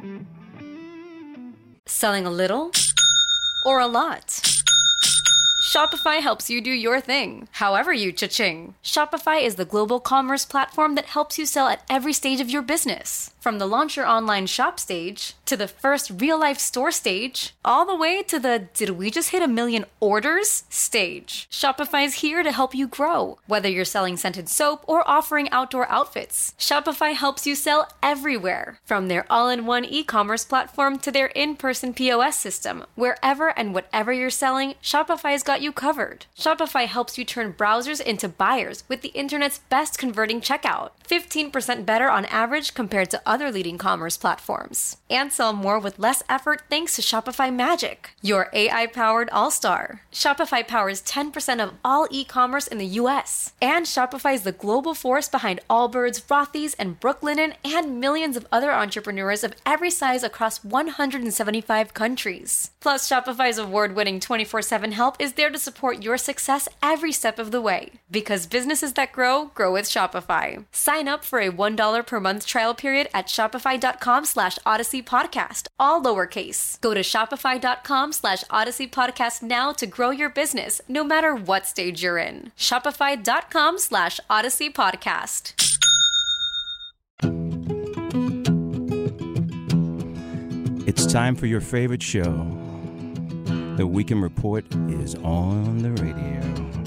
Selling a little or a lot? Shopify helps you do your thing, however you cha-ching. Shopify is the global commerce platform that helps you sell at every stage of your business. From the launch your online shop stage, to the first real-life store stage, all the way to the did we just hit 1 million orders stage. Shopify's here to help you grow. Whether you're selling scented soap or offering outdoor outfits, Shopify helps you sell everywhere. From their all-in-one e-commerce platform to their in-person POS system, wherever and whatever you're selling, Shopify's got you covered. Shopify helps you turn browsers into buyers with the internet's best converting checkout. 15% better on average compared to other leading commerce platforms. And sell more with less effort thanks to Shopify Magic, your AI-powered all-star. Shopify powers 10% of all e-commerce in the U.S. And Shopify is the global force behind Allbirds, Rothy's, and Brooklinen, and millions of other entrepreneurs of every size across 175 countries. Plus, Shopify's award-winning 24/7 help is there to support your success every step of the way. Because businesses that grow, grow with Shopify. Sign up for a $1 per month trial period at shopify.com/Odyssey Podcast, all lowercase. Go to shopify.com/Odyssey Podcast now to grow your business, no matter what stage you're in. Shopify.com/Odyssey Podcast. It's time for your favorite show. The Weekend Report is on the radio.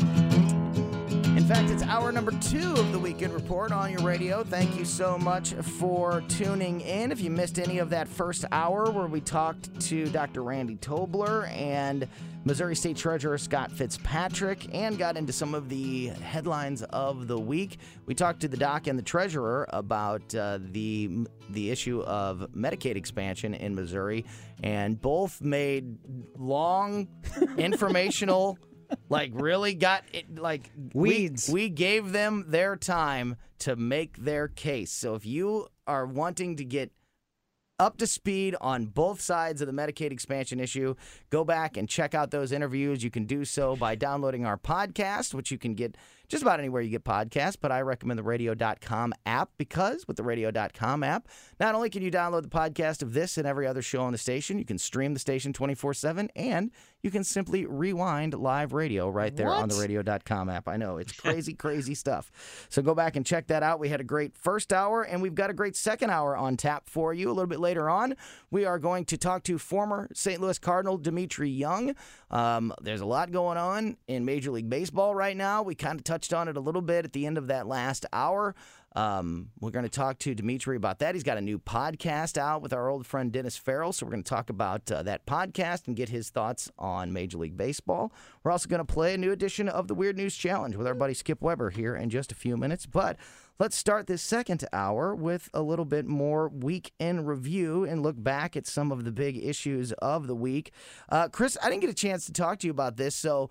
In fact, it's hour number 2 of the Weekend Report on your radio. Thank you so much for tuning in. If you missed any of that first hour where we talked to Dr. Randy Tobler and Missouri State Treasurer Scott Fitzpatrick and got into some of the headlines of the week, we talked to the doc and the treasurer about the issue of Medicaid expansion in Missouri, and both made long, informational... really got it, weeds. We gave them their time to make their case. So if you are wanting to get up to speed on both sides of the Medicaid expansion issue, go back and check out those interviews. You can do so by downloading our podcast, which you can get just about anywhere you get podcasts, but I recommend the radio.com app, because with the radio.com app, not only can you download the podcast of this and every other show on the station, you can stream the station 24/7, and you can simply rewind live radio right there on the radio.com app. I know, it's crazy, crazy stuff. So go back and check that out. We had a great first hour, and we've got a great second hour on tap for you. A little bit later on, we are going to talk to former St. Louis Cardinal Dimitri Young. There's a lot going on in Major League Baseball right now. We kind of touched on it a little bit at the end of that last hour. We're going to talk to Dimitri about that. He's got a new podcast out with our old friend Dennis Farrell, so we're going to talk about that podcast and get his thoughts on Major League Baseball. We're also going to play a new edition of the Weird News Challenge with our buddy Skip Weber here in just a few minutes. But let's start this second hour with a little bit more week in review and look back at some of the big issues of the week. Chris, I didn't get a chance to talk to you about this, so...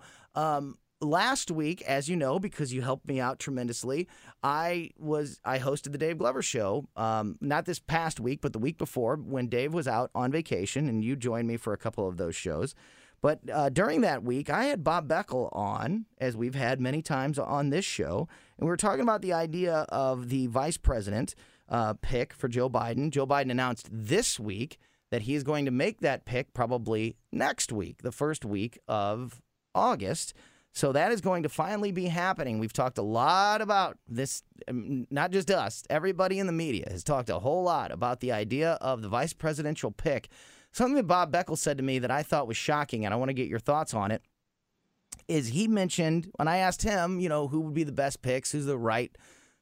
last week, as you know, because you helped me out tremendously, I hosted the Dave Glover Show, not this past week, but the week before, when Dave was out on vacation, and you joined me for a couple of those shows. But during that week, I had Bob Beckel on, as we've had many times on this show, and we were talking about the idea of the vice president pick for Joe Biden. Joe Biden announced this week that he is going to make that pick probably next week, the first week of August. So that is going to finally be happening. We've talked a lot about this, not just us. Everybody in the media has talked a whole lot about the idea of the vice presidential pick. Something that Bob Beckel said to me that I thought was shocking, and I want to get your thoughts on it, is he mentioned, when I asked him, who would be the best picks, who's the right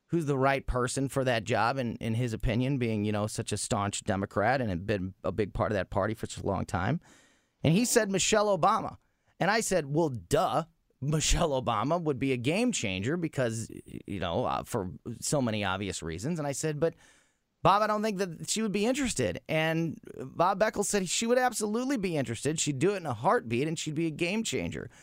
person for that job, and in his opinion, being, such a staunch Democrat and had been a big part of that party for such a long time. And he said Michelle Obama. And I said, well, duh. Michelle Obama would be a game changer because, for so many obvious reasons. And I said, but Bob, I don't think that she would be interested. And Bob Beckel said she would absolutely be interested. She'd do it in a heartbeat, and she'd be a game changer.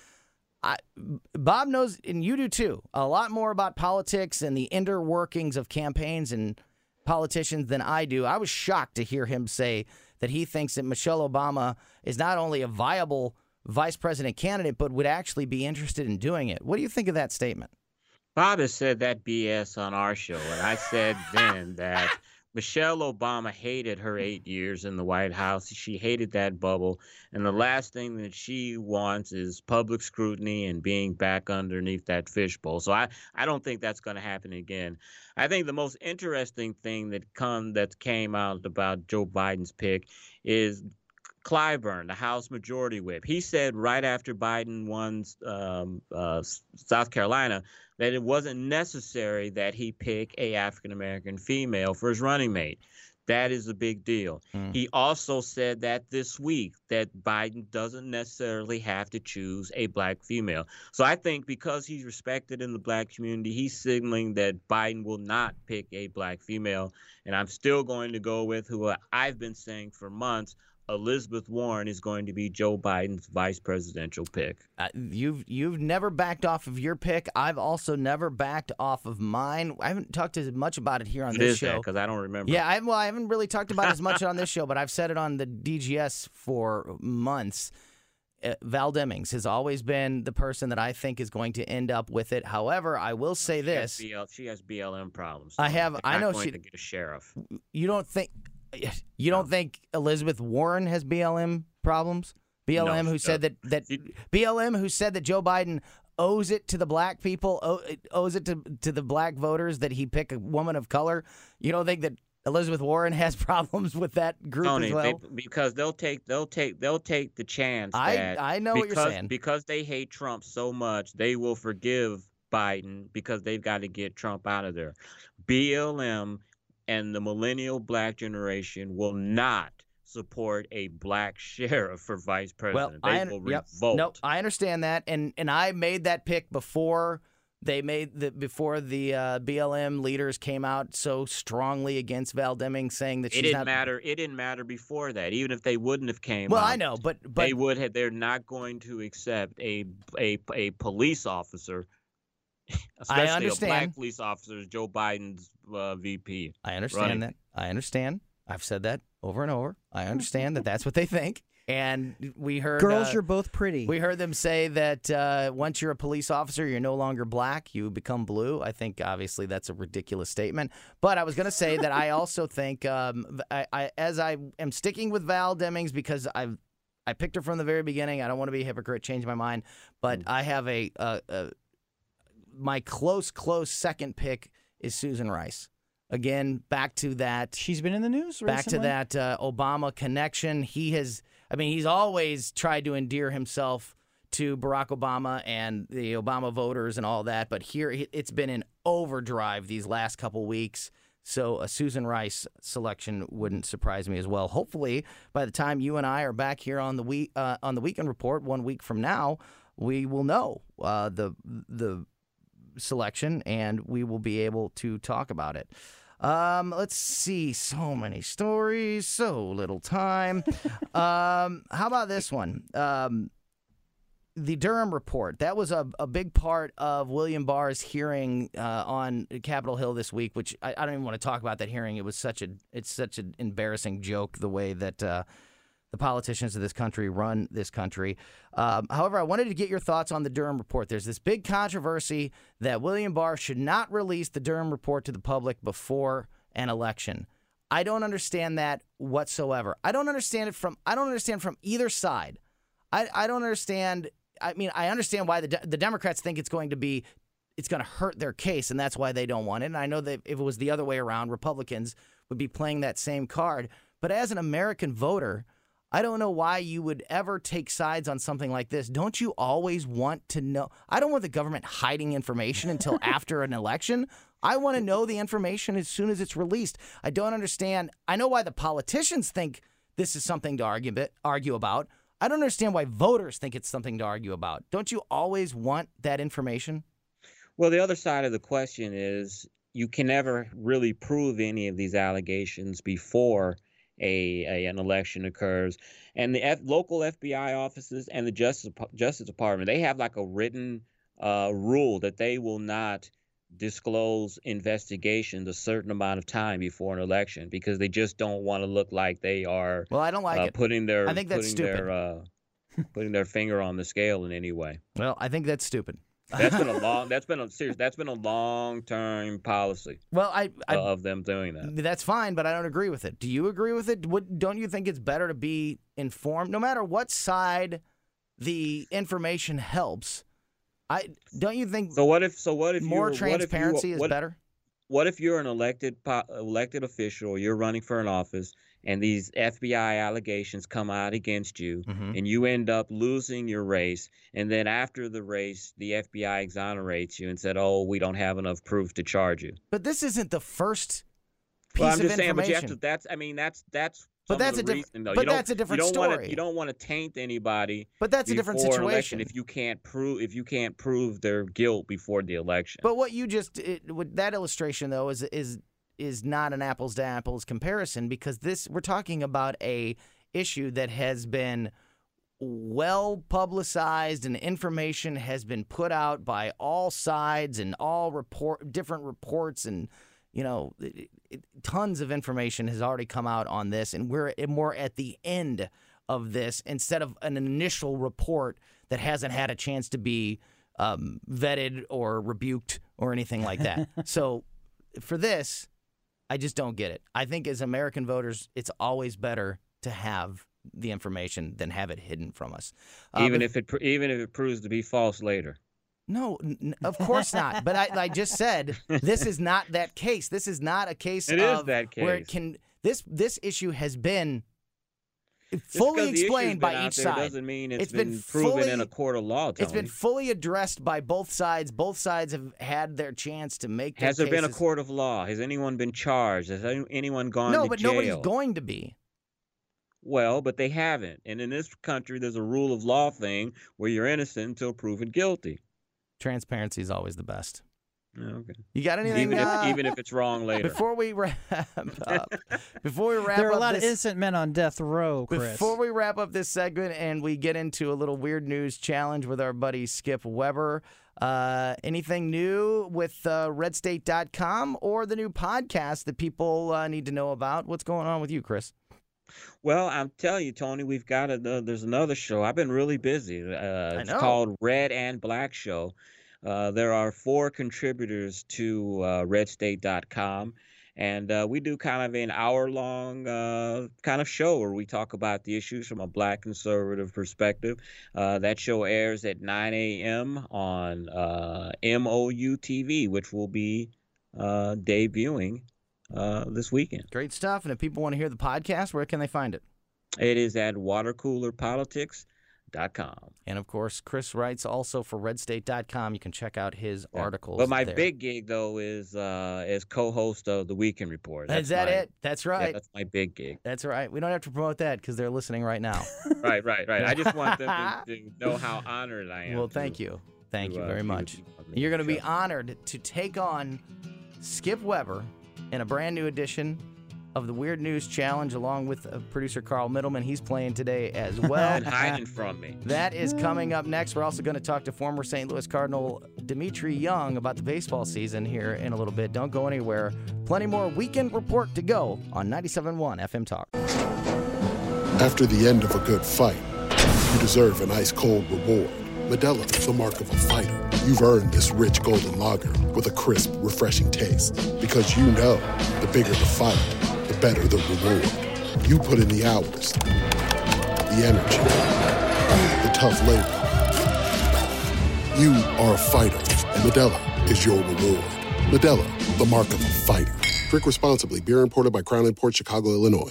Bob knows, and you do too, a lot more about politics and the inner workings of campaigns and politicians than I do. I was shocked to hear him say that he thinks that Michelle Obama is not only a viable vice president candidate, but would actually be interested in doing it. What do you think of that statement? Bob has said that BS on our show, and I said then that Michelle Obama hated her 8 years in the White House. She hated that bubble, and the last thing that she wants is public scrutiny and being back underneath that fishbowl. So I don't think that's going to happen again. I think the most interesting thing that came out about Joe Biden's pick is Clyburn, the House Majority Whip. He said right after Biden won South Carolina that it wasn't necessary that he pick a African-American female for his running mate. That is a big deal. He also said that this week that Biden doesn't necessarily have to choose a black female. So I think because he's respected in the black community, he's signaling that Biden will not pick a black female. And I'm still going to go with who I've been saying for months, Elizabeth Warren is going to be Joe Biden's vice presidential pick. You've never backed off of your pick. I've also never backed off of mine. I haven't talked as much about it here on this show because I don't remember. Yeah, I haven't really talked about it as much on this show, but I've said it on the DGS for months. Val Demings has always been the person that I think is going to end up with it. However, I will say this: she has BLM problems. I know she's going to get a sheriff. You don't think Elizabeth Warren has BLM problems? BLM who said that BLM who said that Joe Biden owes it to the black people, owes it to the black voters that he pick a woman of color. You don't think that Elizabeth Warren has problems with that group Tony, as well? Because they'll take the chance. I know what you're saying. Because they hate Trump so much, they will forgive Biden because they've got to get Trump out of there. BLM and the millennial black generation will not support a black sheriff for vice president. They will revolt. No, I understand that, and I made that pick before the BLM leaders came out so strongly against Val Demings, saying that It didn't matter before that. Even if they wouldn't have came. Well, out, I know, but they would have. They're not going to accept a police officer. Especially a black police officer, Joe Biden's VP. I understand that. I understand. I've said that over and over. I understand that that's what they think. And we heard girls, you're both pretty. We heard them say that once you're a police officer, you're no longer black; you become blue. I think obviously that's a ridiculous statement. But I was going to say that I also think, as I am sticking with Val Demings because I picked her from the very beginning. I don't want to be a hypocrite, change my mind, but I have my close second pick is Susan Rice. Again, back to that. She's been in the news recently. Back to that Obama connection. He's always tried to endear himself to Barack Obama and the Obama voters and all that. But here it's been in overdrive these last couple weeks. So a Susan Rice selection wouldn't surprise me as well. Hopefully, by the time you and I are back here on the Weekend Report 1 week from now, we will know the selection, and we will be able to talk about it. Let's see. So many stories, so little time. How about this one? The Durham report. That was a big part of William Barr's hearing on Capitol Hill this week, which I don't even want to talk about that hearing. It's such an embarrassing joke the way that the politicians of this country run this country. However, I wanted to get your thoughts on the Durham report. There's this big controversy that William Barr should not release the Durham report to the public before an election. I don't understand that whatsoever. I don't understand from either side. I don't understand. I mean, I understand why the Democrats think it's going to hurt their case, and that's why they don't want it. And I know that if it was the other way around, Republicans would be playing that same card. But as an American voter, I don't know why you would ever take sides on something like this. Don't you always want to know? I don't want the government hiding information until after an election. I want to know the information as soon as it's released. I don't understand. I know why the politicians think this is something to argue about. I don't understand why voters think it's something to argue about. Don't you always want that information? Well, the other side of the question is you can never really prove any of these allegations before an election occurs. And the local FBI offices and the Justice Department, they have like a written rule that they will not disclose investigations a certain amount of time before an election because they just don't want to look like they are I don't like it. I think that's stupid. Putting their finger on the scale in any way. Well, I think that's stupid. That's been a long-term policy. Well, of them doing that. That's fine, but I don't agree with it. Do you agree with it? Don't you think it's better to be informed, no matter what side the information helps? Don't you think? So what if more transparency is better? What if you're an elected official, or you're running for an office, and these FBI allegations come out against you, and you end up losing your race, and then after the race, the FBI exonerates you and said, "Oh, we don't have enough proof to charge you." But this isn't the first piece I'm of just saying, but you have information. to. That's. But that's a reason, though. but You don't- that's a different you don't story. You don't want to taint anybody. But that's a different before an situation. election if you can't prove their guilt before the election. But what you just with that illustration though is not an apples to apples comparison, because we're talking about a issue that has been well publicized and information has been put out by all sides and all different reports, and tons of information has already come out on this, and we're more at the end of this instead of an initial report that hasn't had a chance to be vetted or rebuked or anything like that. So for this, I just don't get it. I think as American voters, it's always better to have the information than have it hidden from us. Even if it proves to be false later. No, of course not. But I just said this is not that case. This is not a case It is that where case. it can. This issue has been Just fully 'cause the issue's explained been by out each there side. doesn't mean it's been proven in a court of law, It's been Tony. fully addressed by both sides. Both sides have had their chance to make their Has there been a cases. court of law? Has anyone been charged? Has anyone gone No, to but jail? nobody's going to be. Well, but they haven't. And in this country, there's a rule of law thing where you're innocent until proven guilty. Transparency is always the best. Okay. You got anything? Even if it's wrong later. Before we wrap up, there are a lot of innocent men on death row, Chris. Before we wrap up this segment and we get into a little weird news challenge with our buddy Skip Weber, anything new with RedState.com or the new podcast that people need to know about? What's going on with you, Chris? Well, I'm telling you, Tony, we've got there's another show. I've been really busy. It's called Red and Black Show. There are 4 contributors to RedState.com, and we do kind of an hour-long kind of show where we talk about the issues from a black conservative perspective. That show airs at 9 a.m. on MOU TV, which will be debuting this weekend. Great stuff. And if people want to hear the podcast, where can they find it? It is at watercoolerpolitics.com. And, of course, Chris writes also for RedState.com. You can check out his articles But my there. big gig, though, is as co-host of the Weekend Report. Is that it? That's right. Yeah, that's my big gig. That's right. We don't have to promote that because they're listening right now. Right. I just want them to know how honored I am. Well, thank you. Thank you very much. You're going to be honored to take on Skip Weber in a brand new edition of the Weird News Challenge, along with producer Carl Middleman. He's playing today as well. And hiding from me. That is coming up next. We're also going to talk to former St. Louis Cardinal Dimitri Young about the baseball season here in a little bit. Don't go anywhere. Plenty more Weekend Report to go on 97.1 FM Talk. After the end of a good fight, you deserve an ice-cold reward. Modelo, the mark of a fighter. You've earned this rich golden lager with a crisp, refreshing taste. Because you know, the bigger the fight, the better the reward. You put in the hours, the energy, the tough labor. You are a fighter, and Modelo is your reward. Modelo, the mark of a fighter. Drink responsibly. Beer imported by Crown Imports, Chicago, Illinois.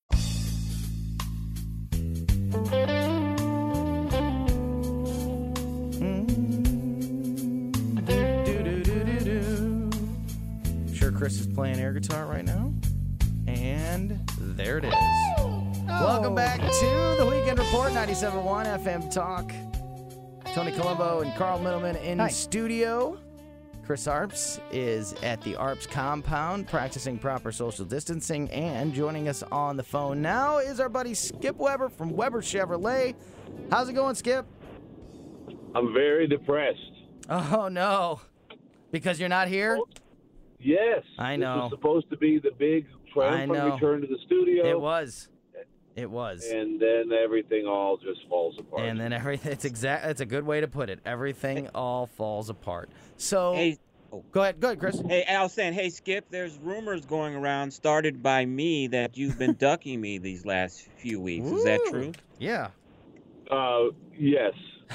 Chris is playing air guitar right now. And there it is. Welcome back to the Weekend Report, 97.1 FM Talk. Tony Colombo and Carl Middleman in studio. Chris Arps is at the Arps compound practicing proper social distancing, and joining us on the phone now is our buddy Skip Weber from Weber Chevrolet. How's it going, Skip? I'm very depressed. Oh, no. Because you're not here? Yes. I know. This was supposed to be the big triumphant return to the studio. It was. It was. And then everything all just falls apart. And then everything, it's a good way to put it. Everything all falls apart. So, go ahead, Chris. Hey, I was saying, hey, Skip, there's rumors going around, started by me, that you've been ducking me these last few weeks. Is that true? Yeah. Yes.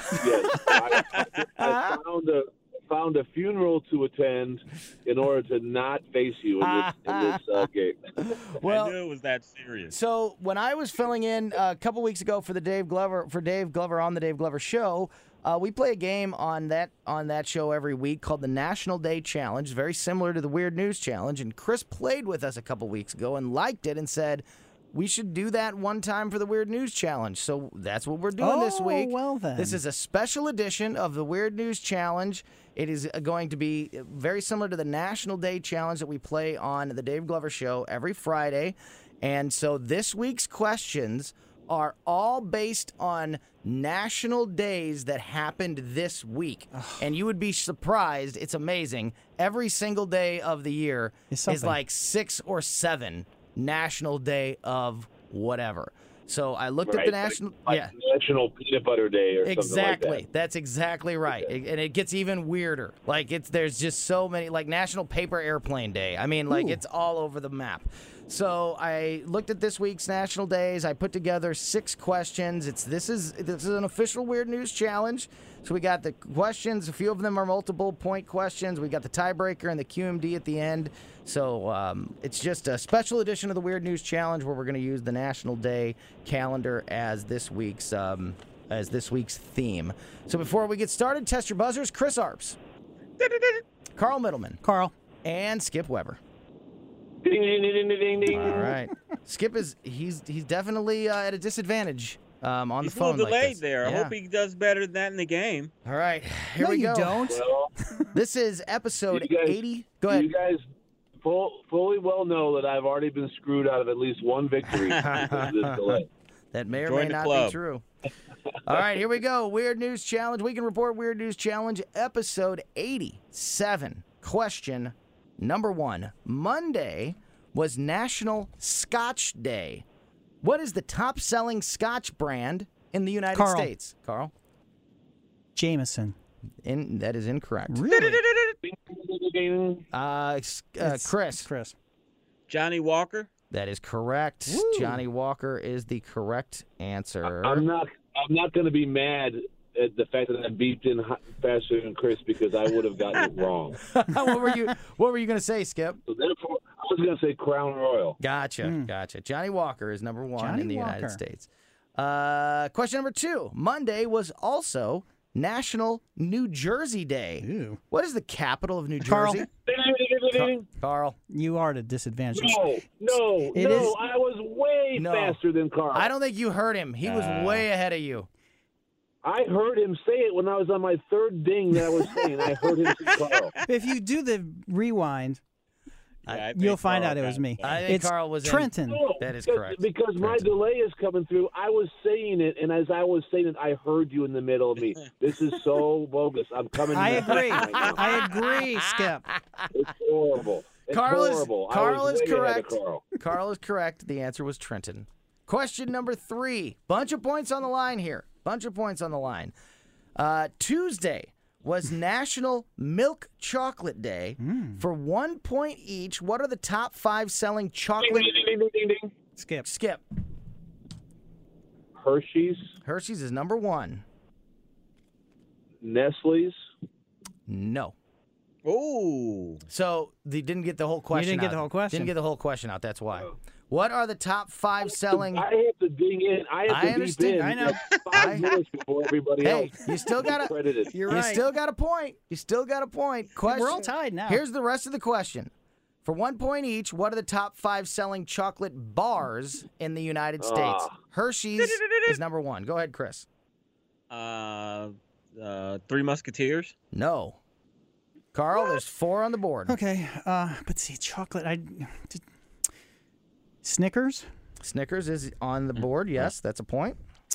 I found a funeral to attend in order to not face you in this game. Well, I knew it was that serious. So when I was filling in a couple weeks ago for Dave Glover on the Dave Glover Show, We play a game on that show every week called the National Day Challenge, very similar to the Weird News Challenge. And Chris played with us a couple weeks ago and liked it and said, we should do that one time for the Weird News Challenge. So that's what we're doing this week. Well then. This is a special edition of the Weird News Challenge. It is going to be very similar to the National Day Challenge that we play on the Dave Glover Show every Friday. And so this week's questions are all based on national days that happened this week. And you would be surprised. It's amazing. Every single day of the year is like 6 or 7 National Day of whatever. So I looked at the national... National Peanut Butter Day or something like that. That's exactly right. And it gets even weirder. Like, there's just so many... Like, National Paper Airplane Day. I mean, like, it's all over the map. So I looked at this week's national days. I put together 6 questions. This is an official Weird News Challenge. So we got the questions. A few of them are multiple point questions. We got the tiebreaker and the QMD at the end. So it's just a special edition of the Weird News Challenge where we're going to use the National Day calendar as this week's theme. So before we get started, test your buzzers. Chris Arps, Carl Middleman, and Skip Weber. Ding, ding, ding, ding, ding, ding. All right. Skip he's definitely at a disadvantage on the phone. He's a little delayed like this. there. I hope he does better than that in the game. All right. Here we go. You don't. Well, this is episode 80. Go ahead. You guys fully well know that I've already been screwed out of at least one victory because of this delay. That may or Join may the not club. be true. All right, here we go. Weird News Challenge. We can report Weird News Challenge, episode 87. Question number 1. Monday was National Scotch Day. What is the top-selling Scotch brand in the United States? Carl? Jameson. That is incorrect. Really? Chris. Johnny Walker. That is correct. Woo. Johnny Walker is the correct answer. I'm not going to be mad at the fact that I beeped in faster than Chris because I would have gotten it wrong. What were you going to say, Skip? So therefore, I was going to say Crown Royal. Gotcha. Johnny Walker is number 1 in the United Walker. States. Question number 2. Monday was also National New Jersey Day. Ew. What is the capital of New Carl. Jersey? Carl. You are at a disadvantage. No. It is- I was way faster than Carl. I don't think you heard him. He was way ahead of you. I heard him say it when I was on my third ding that I was saying. I heard him say Carl. If you do the rewind, you'll find out it was me. I think it's Carl was in. Trenton. No, That is because- correct. Because my delay is coming through. I was saying it, and as I was saying it, I heard you in the middle of me. This is so bogus. I'm coming. I back agree. right now. I agree, Skip. It's horrible. It's Carl horrible. I Carl was is way ahead of correct. Carl. Carl is correct. The answer was Trenton. Question number 3. Bunch of points on the line here. Tuesday was National Milk Chocolate Day. For 1 point each, what are the top 5 selling chocolate? Ding, ding, ding, ding, ding. Skip. Hershey's, Hershey's is number 1. Nestle's. No. Oh. So they didn't get the whole question. didn't get out. the whole question. Didn't get the whole question out. That's why. What are the top 5 selling? I have to ding in. I have to beep understand. in. I know. 5 minutes before everybody Hey, else. you still got credited. You're You right. still got a point. Question. We're all tied now. Here's the rest of the question. For 1 point each, what are the top 5 selling chocolate bars in the United States? Hershey's is number 1. Go ahead, Chris. 3 Musketeers. No. Carl, there's 4 on the board. Okay, but see, chocolate. Snickers. Snickers is on the board. Yes, that's a point.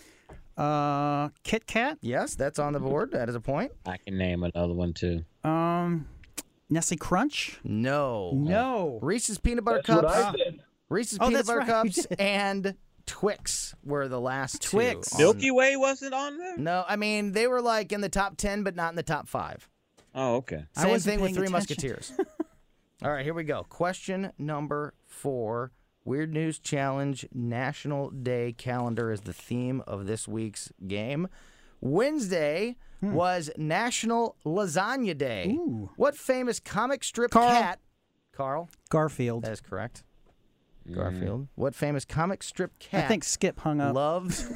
Kit Kat. Yes, that's on the board. That is a point. I can name another one too. Nestle Crunch. No. Reese's Peanut Butter That's what Cups. I said. Reese's Oh, Peanut that's Butter right, you Cups did. and Twix were the last Twix. 2. Milky Way wasn't on there? No, I mean, they were like in the top 10, but not in the top 5. Oh, okay. I Same wasn't thing with paying Three attention. Musketeers. All right, here we go. Question number 4. Weird News Challenge National Day Calendar is the theme of this week's game. Wednesday was National Lasagna Day. Ooh. What famous comic strip Carl. cat? Carl? Garfield. That is correct. Garfield. What famous comic strip cat? I think Skip hung up. Loves.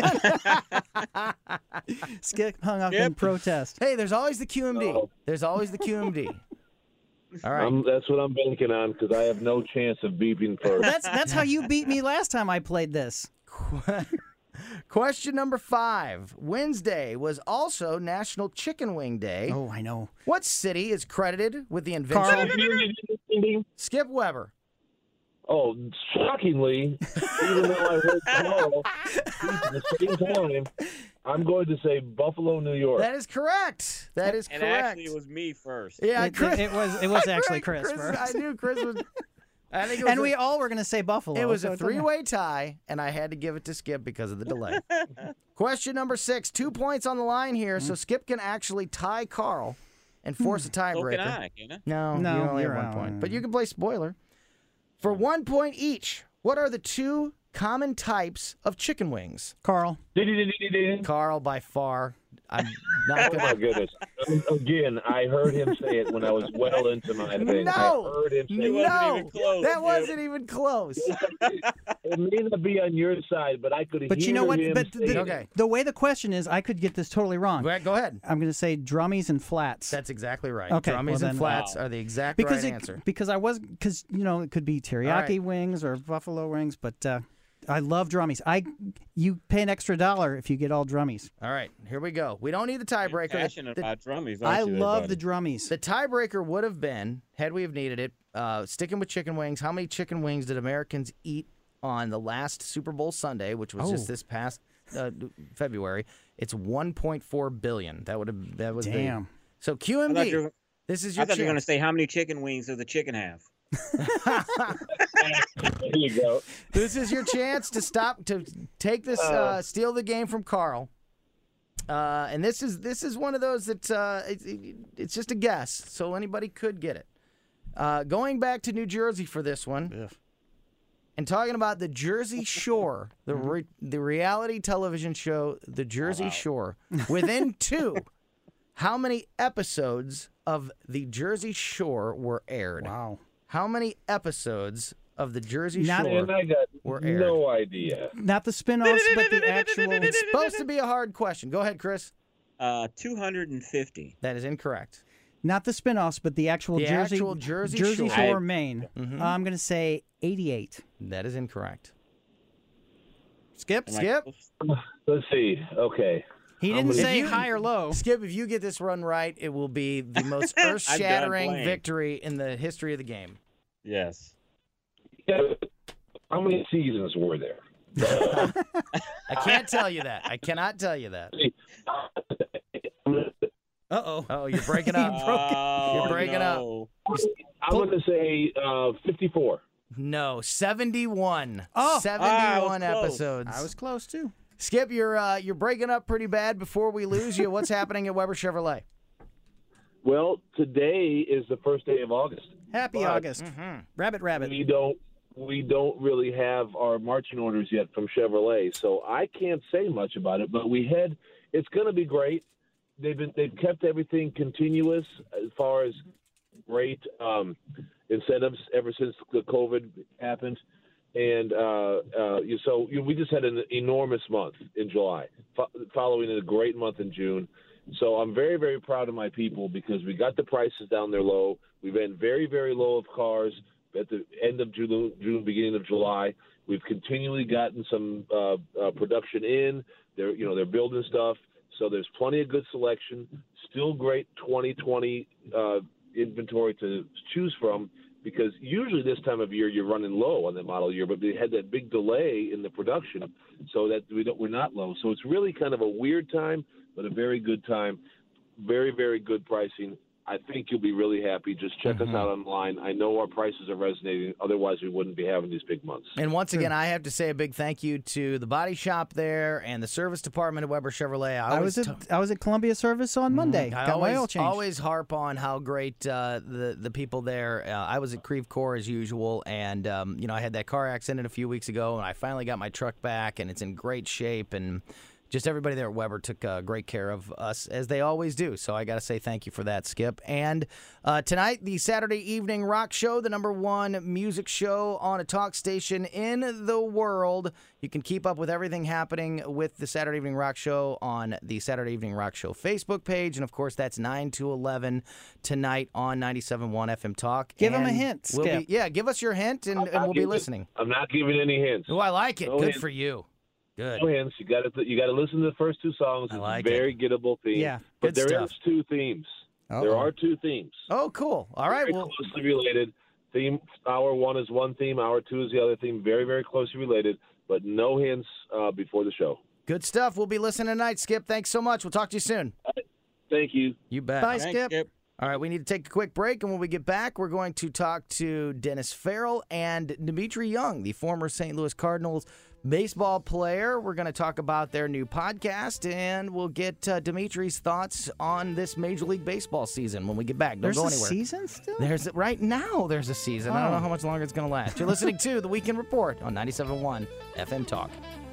Skip hung up in protest. Hey, there's always the QMD. There's always the QMD. All right. That's what I'm banking on because I have no chance of beeping first. That's how you beat me last time I played this. Question number 5. Wednesday was also National Chicken Wing Day. Oh, I know. What city is credited with the invention? Skip Weber. Oh, shockingly, even though I heard Carl at the same time, I'm going to say Buffalo, New York. That is correct. That is And correct. actually, it was me first. Yeah, Chris. It was actually Chris Chris first. I knew Chris was. I think it was And we all were going to say Buffalo. It was so a it doesn't- 3-way tie, and I had to give it to Skip because of the delay. Question number 6. 2 points on the line here, so Skip can actually tie Carl and force a tiebreaker. So can I, can't I? No, No, you only have you're 1 point. out. But you can play spoiler. For 1 point each, what are the 2 common types of chicken wings? Carl. Carl, by far. I'm not Oh, going my to. goodness. Again, I heard him say it when I was well into my thing. No! I heard him say No! it. That wasn't even close. It may not be on your side, but I could hear But you know what? him But say the, it. the way the question is, I could get this totally wrong. Go ahead. I'm going to say drummies and flats. That's exactly right. Okay, Drummies well and then- flats are the exact because right answer. Because it could be teriyaki right. wings or buffalo wings, but I love drummies. You pay an extra $1 if you get all drummies. All right, here we go. We don't need the tiebreaker. Passionate about drummies, I aren't you, love everybody? the drummies. The tiebreaker would have been, had we have needed it, sticking with chicken wings. How many chicken wings did Americans eat on the last Super Bowl Sunday, which was just this past February? It's 1.4 billion. That was Damn. big. So I thought QMD, this is your I thought you were going to chance. say how many chicken wings does the chicken have? There you go. This is your chance to take this, steal the game from Carl. And this is one of those that it's just a guess, so anybody could get it. Going back to New Jersey for this one, and talking about the Jersey Shore, the reality television show, The Jersey Shore. Within 2, how many episodes of The Jersey Shore were aired? Wow. How many episodes of The Jersey Not- Shore And I got were aired? no idea. Not the spin-offs, but the actual... It's supposed to be a hard question. Go ahead, Chris. 250. That is incorrect. Not the spin-offs, but the actual The Jersey, actual Jersey Shore, Shore. Maine. Mhm. I'm going to say 88. That is incorrect. Skip? Am I Skip? close? Let's see. Okay. He I'm didn't gonna- say high or low. Skip, if you get this run right, it will be the most earth-shattering blame. victory in the history of the game. Yes. How many seasons were there? I can't tell you that. I cannot tell you that. Uh-oh. Oh, you're breaking up. You're breaking up. I'm going to say 54. No, 71. Oh. 71 I was close. episodes. I was close, too. Skip, you're breaking up pretty bad. Before we lose you, what's happening at Weber Chevrolet? Well, today is the first day of August. Happy But August. Rabbit. We don't really have our marching orders yet from Chevrolet, so I can't say much about it. But it's going to be great. They've kept everything continuous as far as great incentives ever since the COVID happened, and so we just had an enormous month in July, following a great month in June. So I'm very, very proud of my people because we got the prices down there low. We ran very, very low of cars at the end of June, beginning of July. We've continually gotten some production in. They're building stuff. So there's plenty of good selection. Still great 2020 inventory to choose from because usually this time of year you're running low on the model year, but they had that big delay in the production so that we're not low. So it's really kind of a weird time, but a very good time. Very, very good pricing. I think you'll be really happy. Just check us out online. I know our prices are resonating. Otherwise, we wouldn't be having these big months. And once again, I have to say a big thank you to the body shop there and the service department at Weber Chevrolet. I was at Columbia Service on Monday. I Got my oil changed. always harp on how great the people there. I was at Creve Coeur as usual, and I had that car accident a few weeks ago, and I finally got my truck back, and it's in great shape. And just everybody there at Weber took great care of us, as they always do. So I got to say thank you for that, Skip. And tonight, the Saturday Evening Rock Show, the #1 music show on a talk station in the world. You can keep up with everything happening with the Saturday Evening Rock Show on the Saturday Evening Rock Show Facebook page. And, of course, that's 9 to 11 tonight on 97.1 FM Talk. Give them a And hint, we'll Skip. give us your hint, and we'll be listening. I'm not giving any hints. Oh, I like it. No Good hints. for you. Good. No hints. You got to listen to the first 2 songs. It's like a very gettable theme. Yeah, but good there stuff. is 2 themes. Uh-oh. There are 2 themes. Oh, cool. All right. Very Well, closely related. Theme hour 1 is one theme. Hour 2 is the other theme. Very, very closely related. But no hints before the show. good stuff. We'll be listening tonight, Skip. Thanks so much. We'll talk to you soon. Thank you. You bet. Bye, Skip. All right, we need to take a quick break, and when we get back, we're going to talk to Dennis Farrell and Dimitri Young, the former St. Louis Cardinals baseball player. We're going to talk about their new podcast, and we'll get Dimitri's thoughts on this Major League Baseball season when we get back. Don't There's go a anywhere. season still? Right now, there's a season. I don't Oh. know how much longer it's going to last. You're listening to The Weekend Report on 97.1 FM Talk.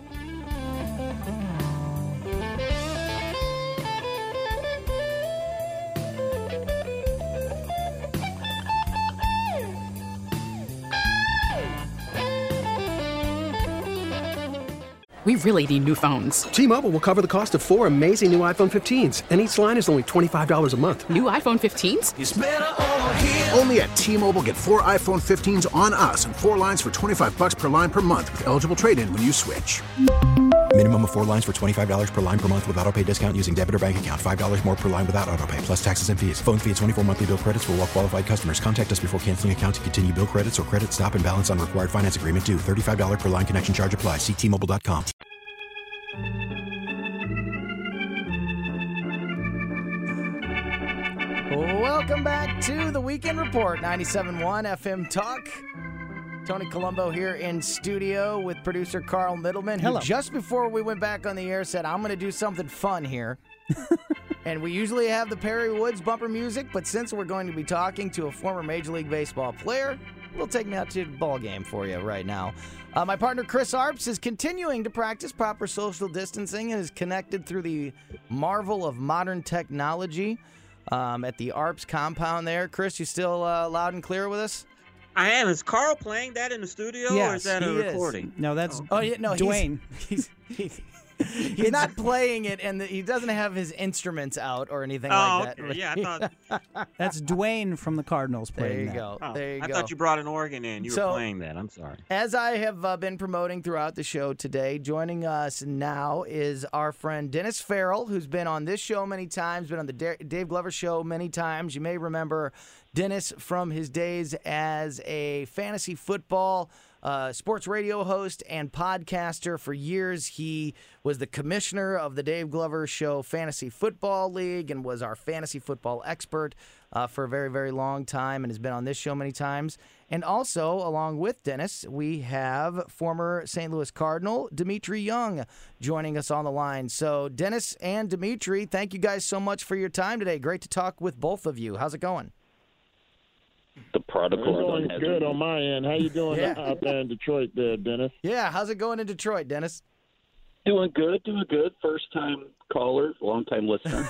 We really need new phones. T-Mobile will cover the cost of 4 amazing new iPhone 15s, and each line is only $25 a month. New iPhone 15s? It's better over here. Only at T-Mobile, get 4 iPhone 15s on us and 4 lines for $25 per line per month with eligible trade-in when you switch. Minimum of 4 lines for $25 per line per month with autopay discount using debit or bank account. $5 more per line without autopay, plus taxes and fees. Phone fee at 24 monthly bill credits for well qualified customers. Contact us before canceling account to continue bill credits or credit stop and balance on required finance agreement due. $35 per line connection charge applies. See T-Mobile.com. Welcome back to the Weekend Report, 97.1 FM Talk. Tony Colombo here in studio with producer Carl Middleman, who Hello. just before we went back on the air said, I'm going to do something fun here. And we usually have the Perry Woods bumper music, but since we're going to be talking to a former Major League Baseball player, we'll take me out to the ball game for you right now. My partner Chris Arps is continuing to practice proper social distancing and is connected through the marvel of modern technology at the Arps compound there. Chris, you still loud and clear with us? I am. Is Carl playing that in the studio, or is that a he is. recording? No, that's Dwayne. Dwayne. He's not playing it, and he doesn't have his instruments out or anything like that. Okay. Yeah, I thought. That's Dwayne from the Cardinals There playing you that. go. Oh, There you I go. thought you brought an organ in. You So- were playing that. I'm sorry. As I have been promoting throughout the show today, joining us now is our friend Dennis Farrell, who's been on this show many times, been on the Dave Glover show many times. You may remember Dennis from his days as a fantasy football sports radio host and podcaster. For years, he was the commissioner of the Dave Glover Show Fantasy Football League and was our fantasy football expert for a very, very long time and has been on this show many times. And also, along with Dennis, we have former St. Louis Cardinal Dimitri Young joining us on the line. So, Dennis and Dimitri, thank you guys so much for your time today. Great to talk with both of you. How's it going? The prodigal. We're doing good on my end. How you doing Yeah. out there in Detroit there, Dennis? Yeah, how's it going in Detroit, Dennis? Doing good. First time caller, long time listener.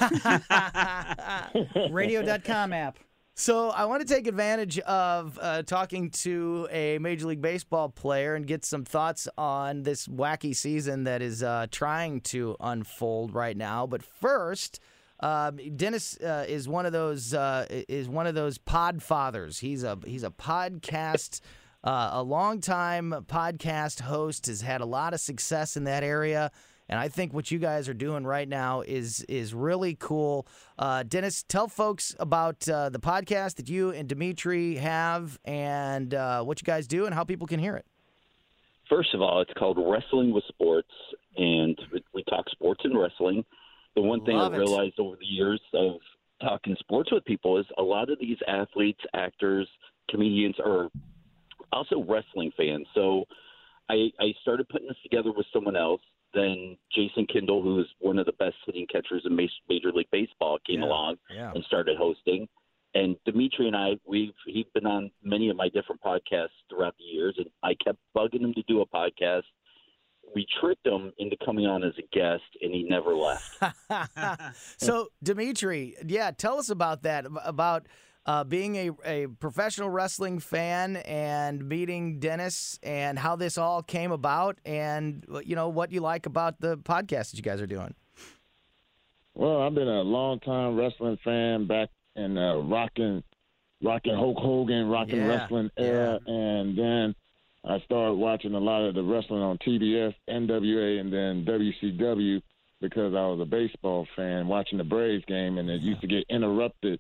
Radio.com app. So I want to take advantage of talking to a Major League Baseball player and get some thoughts on this wacky season that is trying to unfold right now. But first, Dennis is one of those pod fathers. He's a podcast, a longtime podcast host. Has had a lot of success in that area. And I think what you guys are doing right now is really cool. Dennis, tell folks about the podcast that you and Dimitri have and what you guys do and how people can hear it. First of all, it's called Wrestling with Sports, and we talk sports and wrestling. The one thing Love I it. realized over the years of talking sports with people is a lot of these athletes, actors, comedians are also wrestling fans. So I started putting this together with someone else. Then Jason Kindle, who's one of the best hitting catchers in Major League Baseball, came along and started hosting. And Dimitri and I, he's been on many of my different podcasts throughout the years, and I kept bugging him to do a podcast. we tricked him into coming on as a guest, and he never left. So, Dimitri, tell us about that, about being a professional wrestling fan and meeting Dennis and how this all came about and, what you like about the podcast that you guys are doing. Well, I've been a long-time wrestling fan back in rocking Hulk Hogan, wrestling era, and then I started watching a lot of the wrestling on TBS, NWA, and then WCW because I was a baseball fan watching the Braves game, and it used to get interrupted,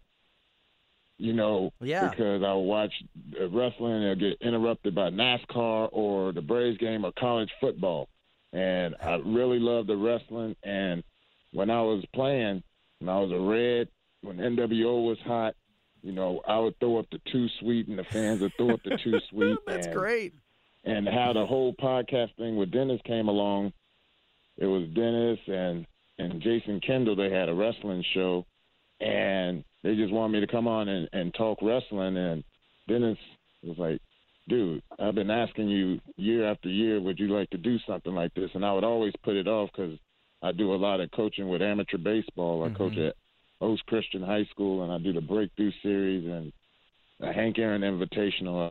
because I would watch wrestling and it would get interrupted by NASCAR or the Braves game or college football. And I really loved the wrestling, and when I was playing, when I was a Red, when NWO was hot, I would throw up the Too Sweet, and the fans would throw up the Too Sweet. That's great. And how the whole podcast thing with Dennis came along, it was Dennis and Jason Kendall. They had a wrestling show, and they just wanted me to come on and talk wrestling. And Dennis was like, dude, I've been asking you year after year, would you like to do something like this? And I would always put it off because I do a lot of coaching with amateur baseball. I coach at Oaks Christian High School, and I do the Breakthrough Series and the Hank Aaron Invitational.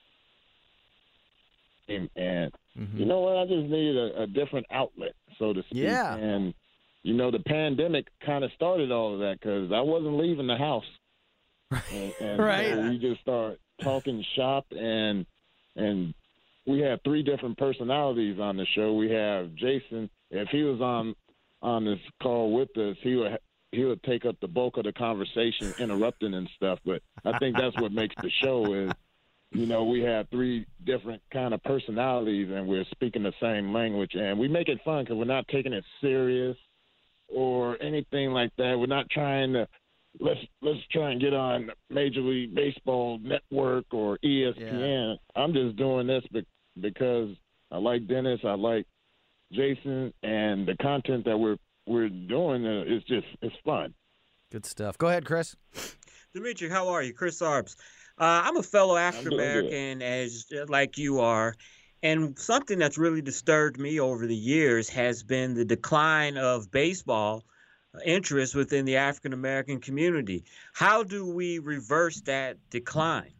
And you know what? I just needed a different outlet, so to speak. Yeah. And, the pandemic kind of started all of that because I wasn't leaving the house. And Right. So we just started talking shop, and we have 3 different personalities on the show. We have Jason. If he was on this call with us, he would take up the bulk of the conversation, interrupting and stuff. But I think that's what makes the show is, we have 3 different kind of personalities, and we're speaking the same language. And we make it fun because we're not taking it serious or anything like that. We're not trying to let's try and get on Major League Baseball Network or ESPN. Yeah. I'm just doing this because I like Dennis, I like Jason, and the content that we're doing it's fun. Good stuff. Go ahead, Chris. Dimitri, how are you? Chris Arps. I'm a fellow African American, as like you are, and something that's really disturbed me over the years has been the decline of baseball interest within the African American community. How do we reverse that decline?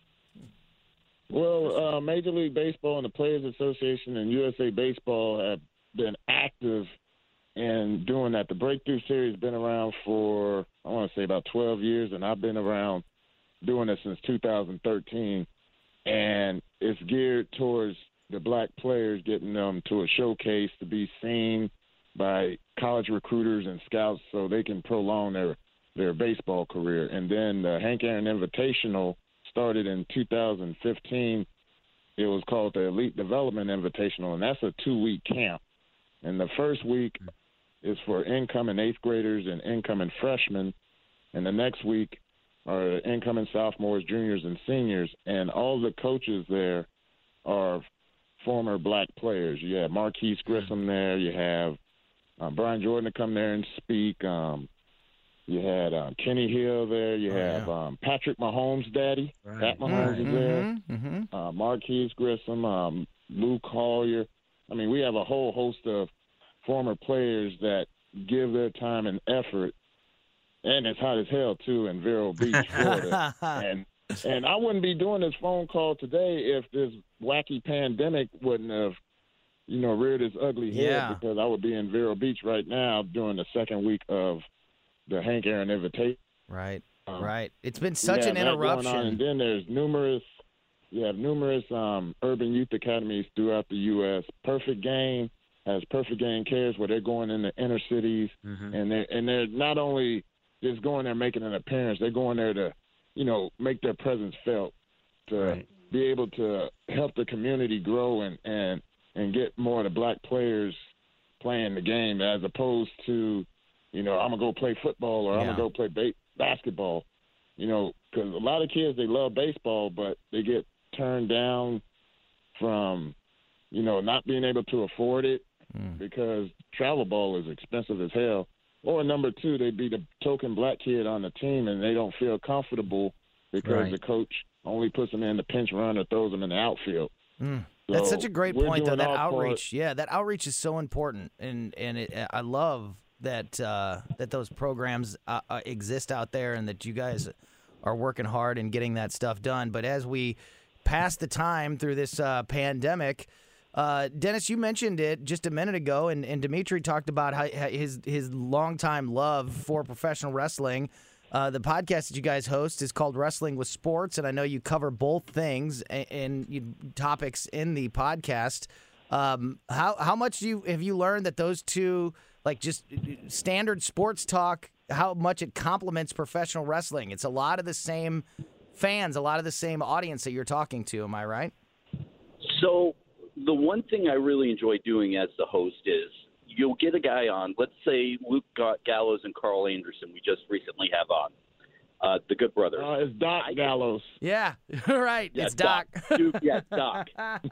Well, Major League Baseball and the Players Association and USA Baseball have been active in doing that. The Breakthrough Series has been around for, I want to say, about 12 years, and I've been around doing it since 2013. And it's geared towards the black players, getting them to a showcase to be seen by college recruiters and scouts so they can prolong their baseball career. And then the Hank Aaron Invitational started in 2015. It was called the Elite Development Invitational, and that's a 2-week camp. And the first week is for incoming 8th graders and incoming freshmen, and the next week are incoming sophomores, juniors, and seniors. And all the coaches there are former black players. You have Marquise Grissom there. You have Brian Jordan to come there and speak. You had Kenny Hill there. You have Patrick Mahomes' daddy. Right. Pat Mahomes is there. Marquise Grissom, Lou Collier. I mean, we have a whole host of former players that give their time and effort. And it's hot as hell, too, in Vero Beach, Florida. And I wouldn't be doing this phone call today if this wacky pandemic wouldn't have, reared its ugly head, because I would be in Vero Beach right now during the second week of the Hank Aaron Invitation. Right, right. It's been such an interruption. And then there's numerous urban youth academies throughout the U.S. Perfect Game has Perfect Game Cares, where they're going in the inner cities, and they're not only just going there making an appearance, they're going there to, make their presence felt, to be able to help the community grow and get more of the black players playing the game, as opposed to, I'm going to go play football or I'm going to go play basketball, because a lot of kids, they love baseball, but they get turned down from, not being able to afford it because travel ball is expensive as hell. Or number 2, they'd be the token black kid on the team and they don't feel comfortable because the coach only puts them in the pinch run or throws them in the outfield. That's such a great point, though. That outreach, part. that outreach is so important, and I love that that those programs exist out there, and that you guys are working hard and getting that stuff done. But as we pass the time through this pandemic, Dennis, you mentioned it just a minute ago, and Dimitri talked about how his longtime love for professional wrestling. The podcast that you guys host is called Wrestling with Sports, and I know you cover both things and topics in the podcast. How much have you learned that those two, like just standard sports talk, how much it complements professional wrestling? It's a lot of the same fans, a lot of the same audience that you're talking to. Am I right? So the one thing I really enjoy doing as the host is you'll get a guy on, let's say Luke Gallows and Carl Anderson we just recently have on, the Good Brothers. It's Doc Gallows. Yeah, right. Yeah, it's Doc. Doc.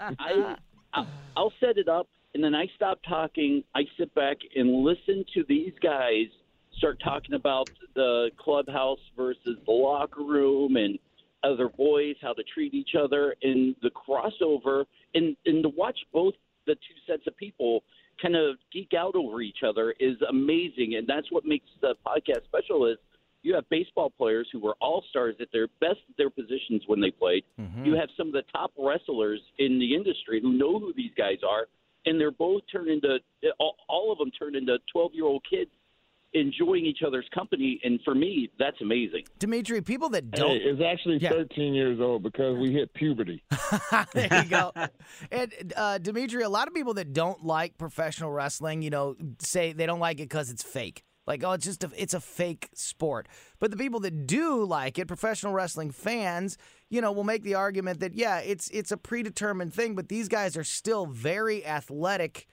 I'll set it up, and then I stop talking. I sit back and listen to these guys start talking about the clubhouse versus the locker room and other boys, how to treat each other, and the crossover, and to watch both the two sets of people kind of geek out over each other is amazing. And that's what makes the podcast special is you have baseball players who were all-stars at their best at their positions when they played. Mm-hmm. You have some of the top wrestlers in the industry who know who these guys are, and they're both turned into all of them turned into 12-year-old kids enjoying each other's company. And for me, that's amazing. Dimitri, people that don't... Hey, it's actually 13 years old because we hit puberty. There you go. And Dimitri, a lot of people that don't like professional wrestling, say they don't like it because it's fake. Like, oh, it's a fake sport. But the people that do like it, professional wrestling fans, will make the argument that, yeah, it's a predetermined thing, but these guys are still very athletic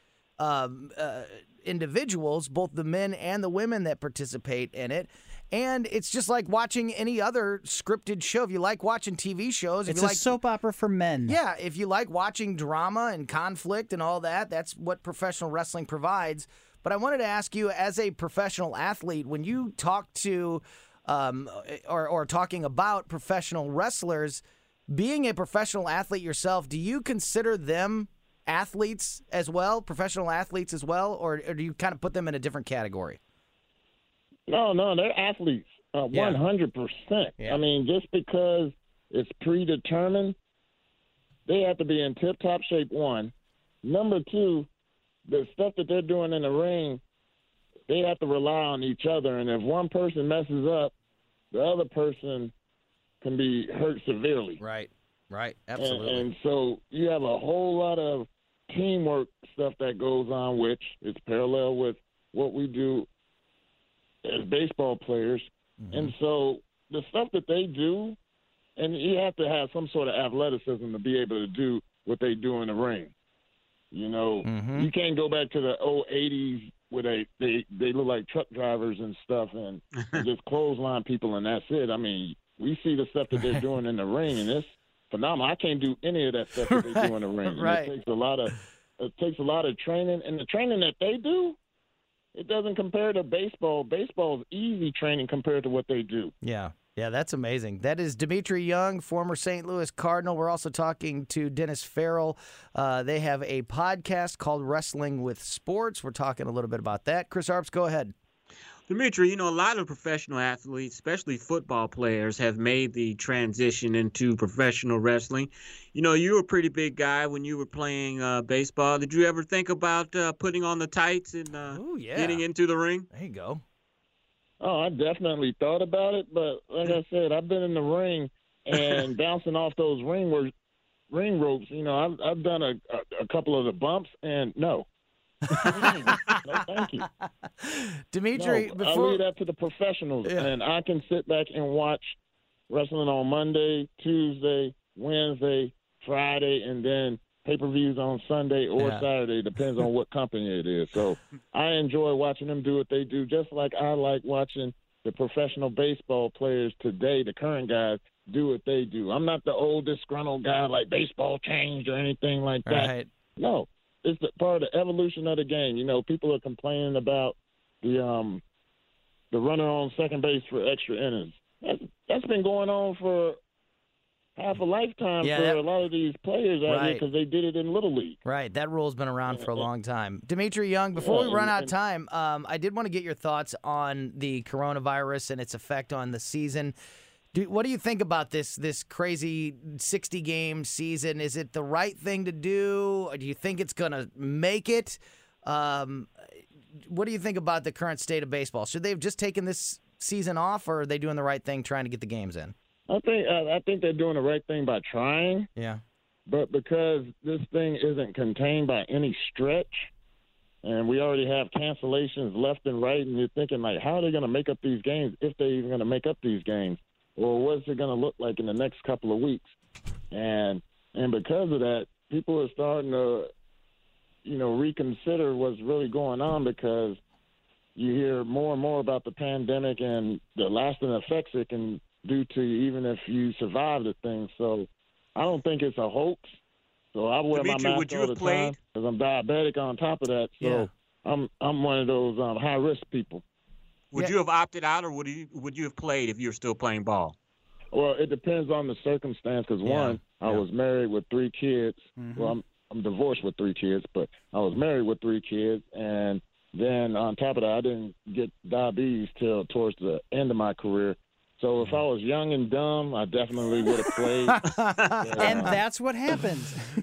individuals, both the men and the women that participate in it. And it's just like watching any other scripted show. If you like watching TV shows, it's a soap opera for men. Yeah, if you like watching drama and conflict and all that, that's what professional wrestling provides. But I wanted to ask you, as a professional athlete, when you talk to or talking about professional wrestlers, being a professional athlete yourself, do you consider them athletes as well, professional athletes as well, or do you kind of put them in a different category? No, they're athletes, 100%. Yeah. I mean, just because it's predetermined, they have to be in tip-top shape, one. Number two, the stuff that they're doing in the ring, they have to rely on each other. And if one person messes up, the other person can be hurt severely. Right, absolutely. And so you have a whole lot of teamwork stuff that goes on, which is parallel with what we do as baseball players. Mm-hmm. And so the stuff that they do, and you have to have some sort of athleticism to be able to do what they do in the ring. You can't go back to the old 80s where they look like truck drivers and stuff and just clothesline people and that's it. I mean, we see the stuff that they're doing in the ring, and it's phenomenal. I can't do any of that stuff that they do in the ring. Right. It takes a lot of training, and the training that they do, it doesn't compare to baseball. Baseball is easy training compared to what they do. Yeah, that's amazing. That is Dimitri Young, former St. Louis Cardinal. We're also talking to Dennis Farrell. They have a podcast called Wrestling with Sports. We're talking a little bit about that. Chris Arps, go ahead. Dimitri, a lot of professional athletes, especially football players, have made the transition into professional wrestling. You were a pretty big guy when you were playing baseball. Did you ever think about putting on the tights and getting into the ring? There you go. Oh, I definitely thought about it, but like I said, I've been in the ring and bouncing off those ring ropes. I've done a couple of the bumps, and no. No, thank you. Dimitri, I leave that to the professionals, and I can sit back and watch wrestling on Monday, Tuesday, Wednesday, Friday, and then pay-per-views on Sunday or Saturday, depends on what company it is. So I enjoy watching them do what they do, just like I like watching the professional baseball players today, the current guys, do what they do. I'm not the old disgruntled guy like baseball changed or anything like that. Right. No, it's part of the evolution of the game. People are complaining about the runner on second base for extra innings. That's been going on for half a lifetime Yeah, for that- a lot of these players out here Right. because they did it in Little League. Right, that rule's been around for a long time. Dimitri Young, before we run out of time, I did want to get your thoughts on the coronavirus and its effect on the season. What do you think about this crazy 60-game season? Is it the right thing to do? Or do you think it's going to make it? What do you think about the current state of baseball? Should they have just taken this season off, or are they doing the right thing trying to get the games in? I think they're doing the right thing by trying. Yeah. But because this thing isn't contained by any stretch, and we already have cancellations left and right, and you're thinking, like, how are they going to make up these games, if they're even going to make up these games? Or what's it going to look like in the next couple of weeks? And because of that, people are starting to, reconsider what's really going on, because you hear more and more about the pandemic and the lasting effects it can do to you, even if you survive the thing. So I don't think it's a hoax. So I wear Dimitri, my mask would you all have the played? time because I'm diabetic on top of that. So I'm one of those high-risk people. Would you have opted out, or would you have played if you were still playing ball? Well, it depends on the circumstance. Because one, I was married with 3 kids. Mm-hmm. Well, I'm divorced with 3 kids, but I was married with 3 kids, and then on top of that, I didn't get diabetes till towards the end of my career. So if I was young and dumb, I definitely would have played. And that's what happened.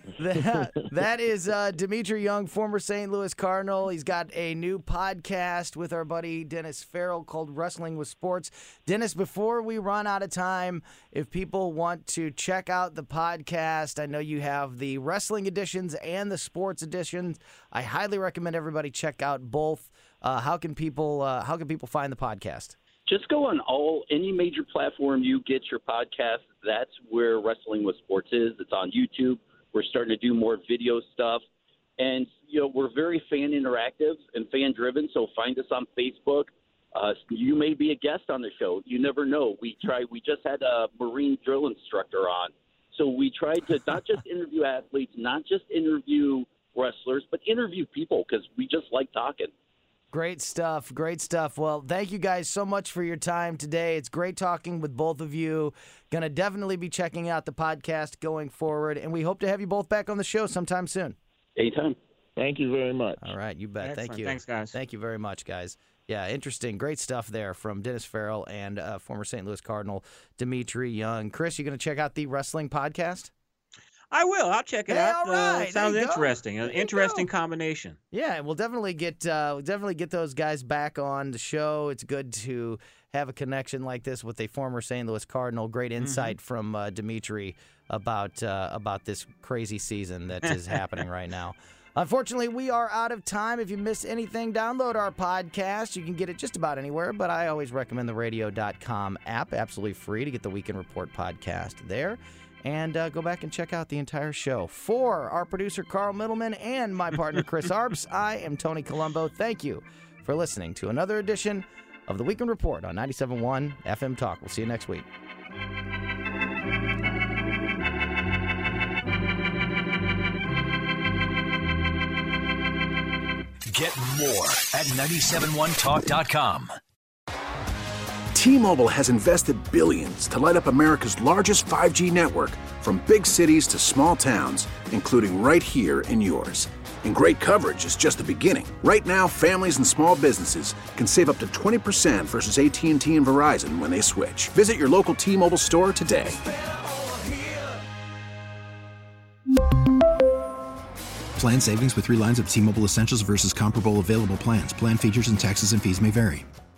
That is Dimitri Young, former St. Louis Cardinal. He's got a new podcast with our buddy Dennis Farrell called Wrestling with Sports. Dennis, before we run out of time, if people want to check out the podcast, I know you have the wrestling editions and the sports editions. I highly recommend everybody check out both. How can people find the podcast? Just go on any major platform you get your podcast. That's where Wrestling with Sports is. It's on YouTube. We're starting to do more video stuff. And, we're very fan interactive and fan driven. So find us on Facebook. You may be a guest on the show. You never know. We just had a Marine drill instructor on. So we tried to not just interview athletes, not just interview wrestlers, but interview people, because we just like talking. Great stuff. Great stuff. Well, thank you guys so much for your time today. It's great talking with both of you. Going to definitely be checking out the podcast going forward, and we hope to have you both back on the show sometime soon. Anytime. Thank you very much. All right, you bet. Excellent. Thank you. Thanks, guys. Thank you very much, guys. Yeah, interesting. Great stuff there from Dennis Farrell and former St. Louis Cardinal Dimitri Young. Chris, you going to check out the wrestling podcast? I will. I'll check it out. All right. Sounds There you go. interesting. An interesting combination. Yeah, and we'll definitely get those guys back on the show. It's good to have a connection like this with a former St. Louis Cardinal. Great insight from Dimitri about this crazy season that is happening right now. Unfortunately, we are out of time. If you missed anything, download our podcast. You can get it just about anywhere, but I always recommend the radio.com app, absolutely free, to get the Weekend Report podcast there. And go back and check out the entire show. For our producer, Carl Middleman, and my partner, Chris Arps, I am Tony Colombo. Thank you for listening to another edition of the Weekend Report on 97.1 FM Talk. We'll see you next week. Get more at 971talk.com. T-Mobile has invested billions to light up America's largest 5G network, from big cities to small towns, including right here in yours. And great coverage is just the beginning. Right now, families and small businesses can save up to 20% versus AT&T and Verizon when they switch. Visit your local T-Mobile store today. Plan savings with 3 lines of T-Mobile Essentials versus comparable available plans. Plan features and taxes and fees may vary.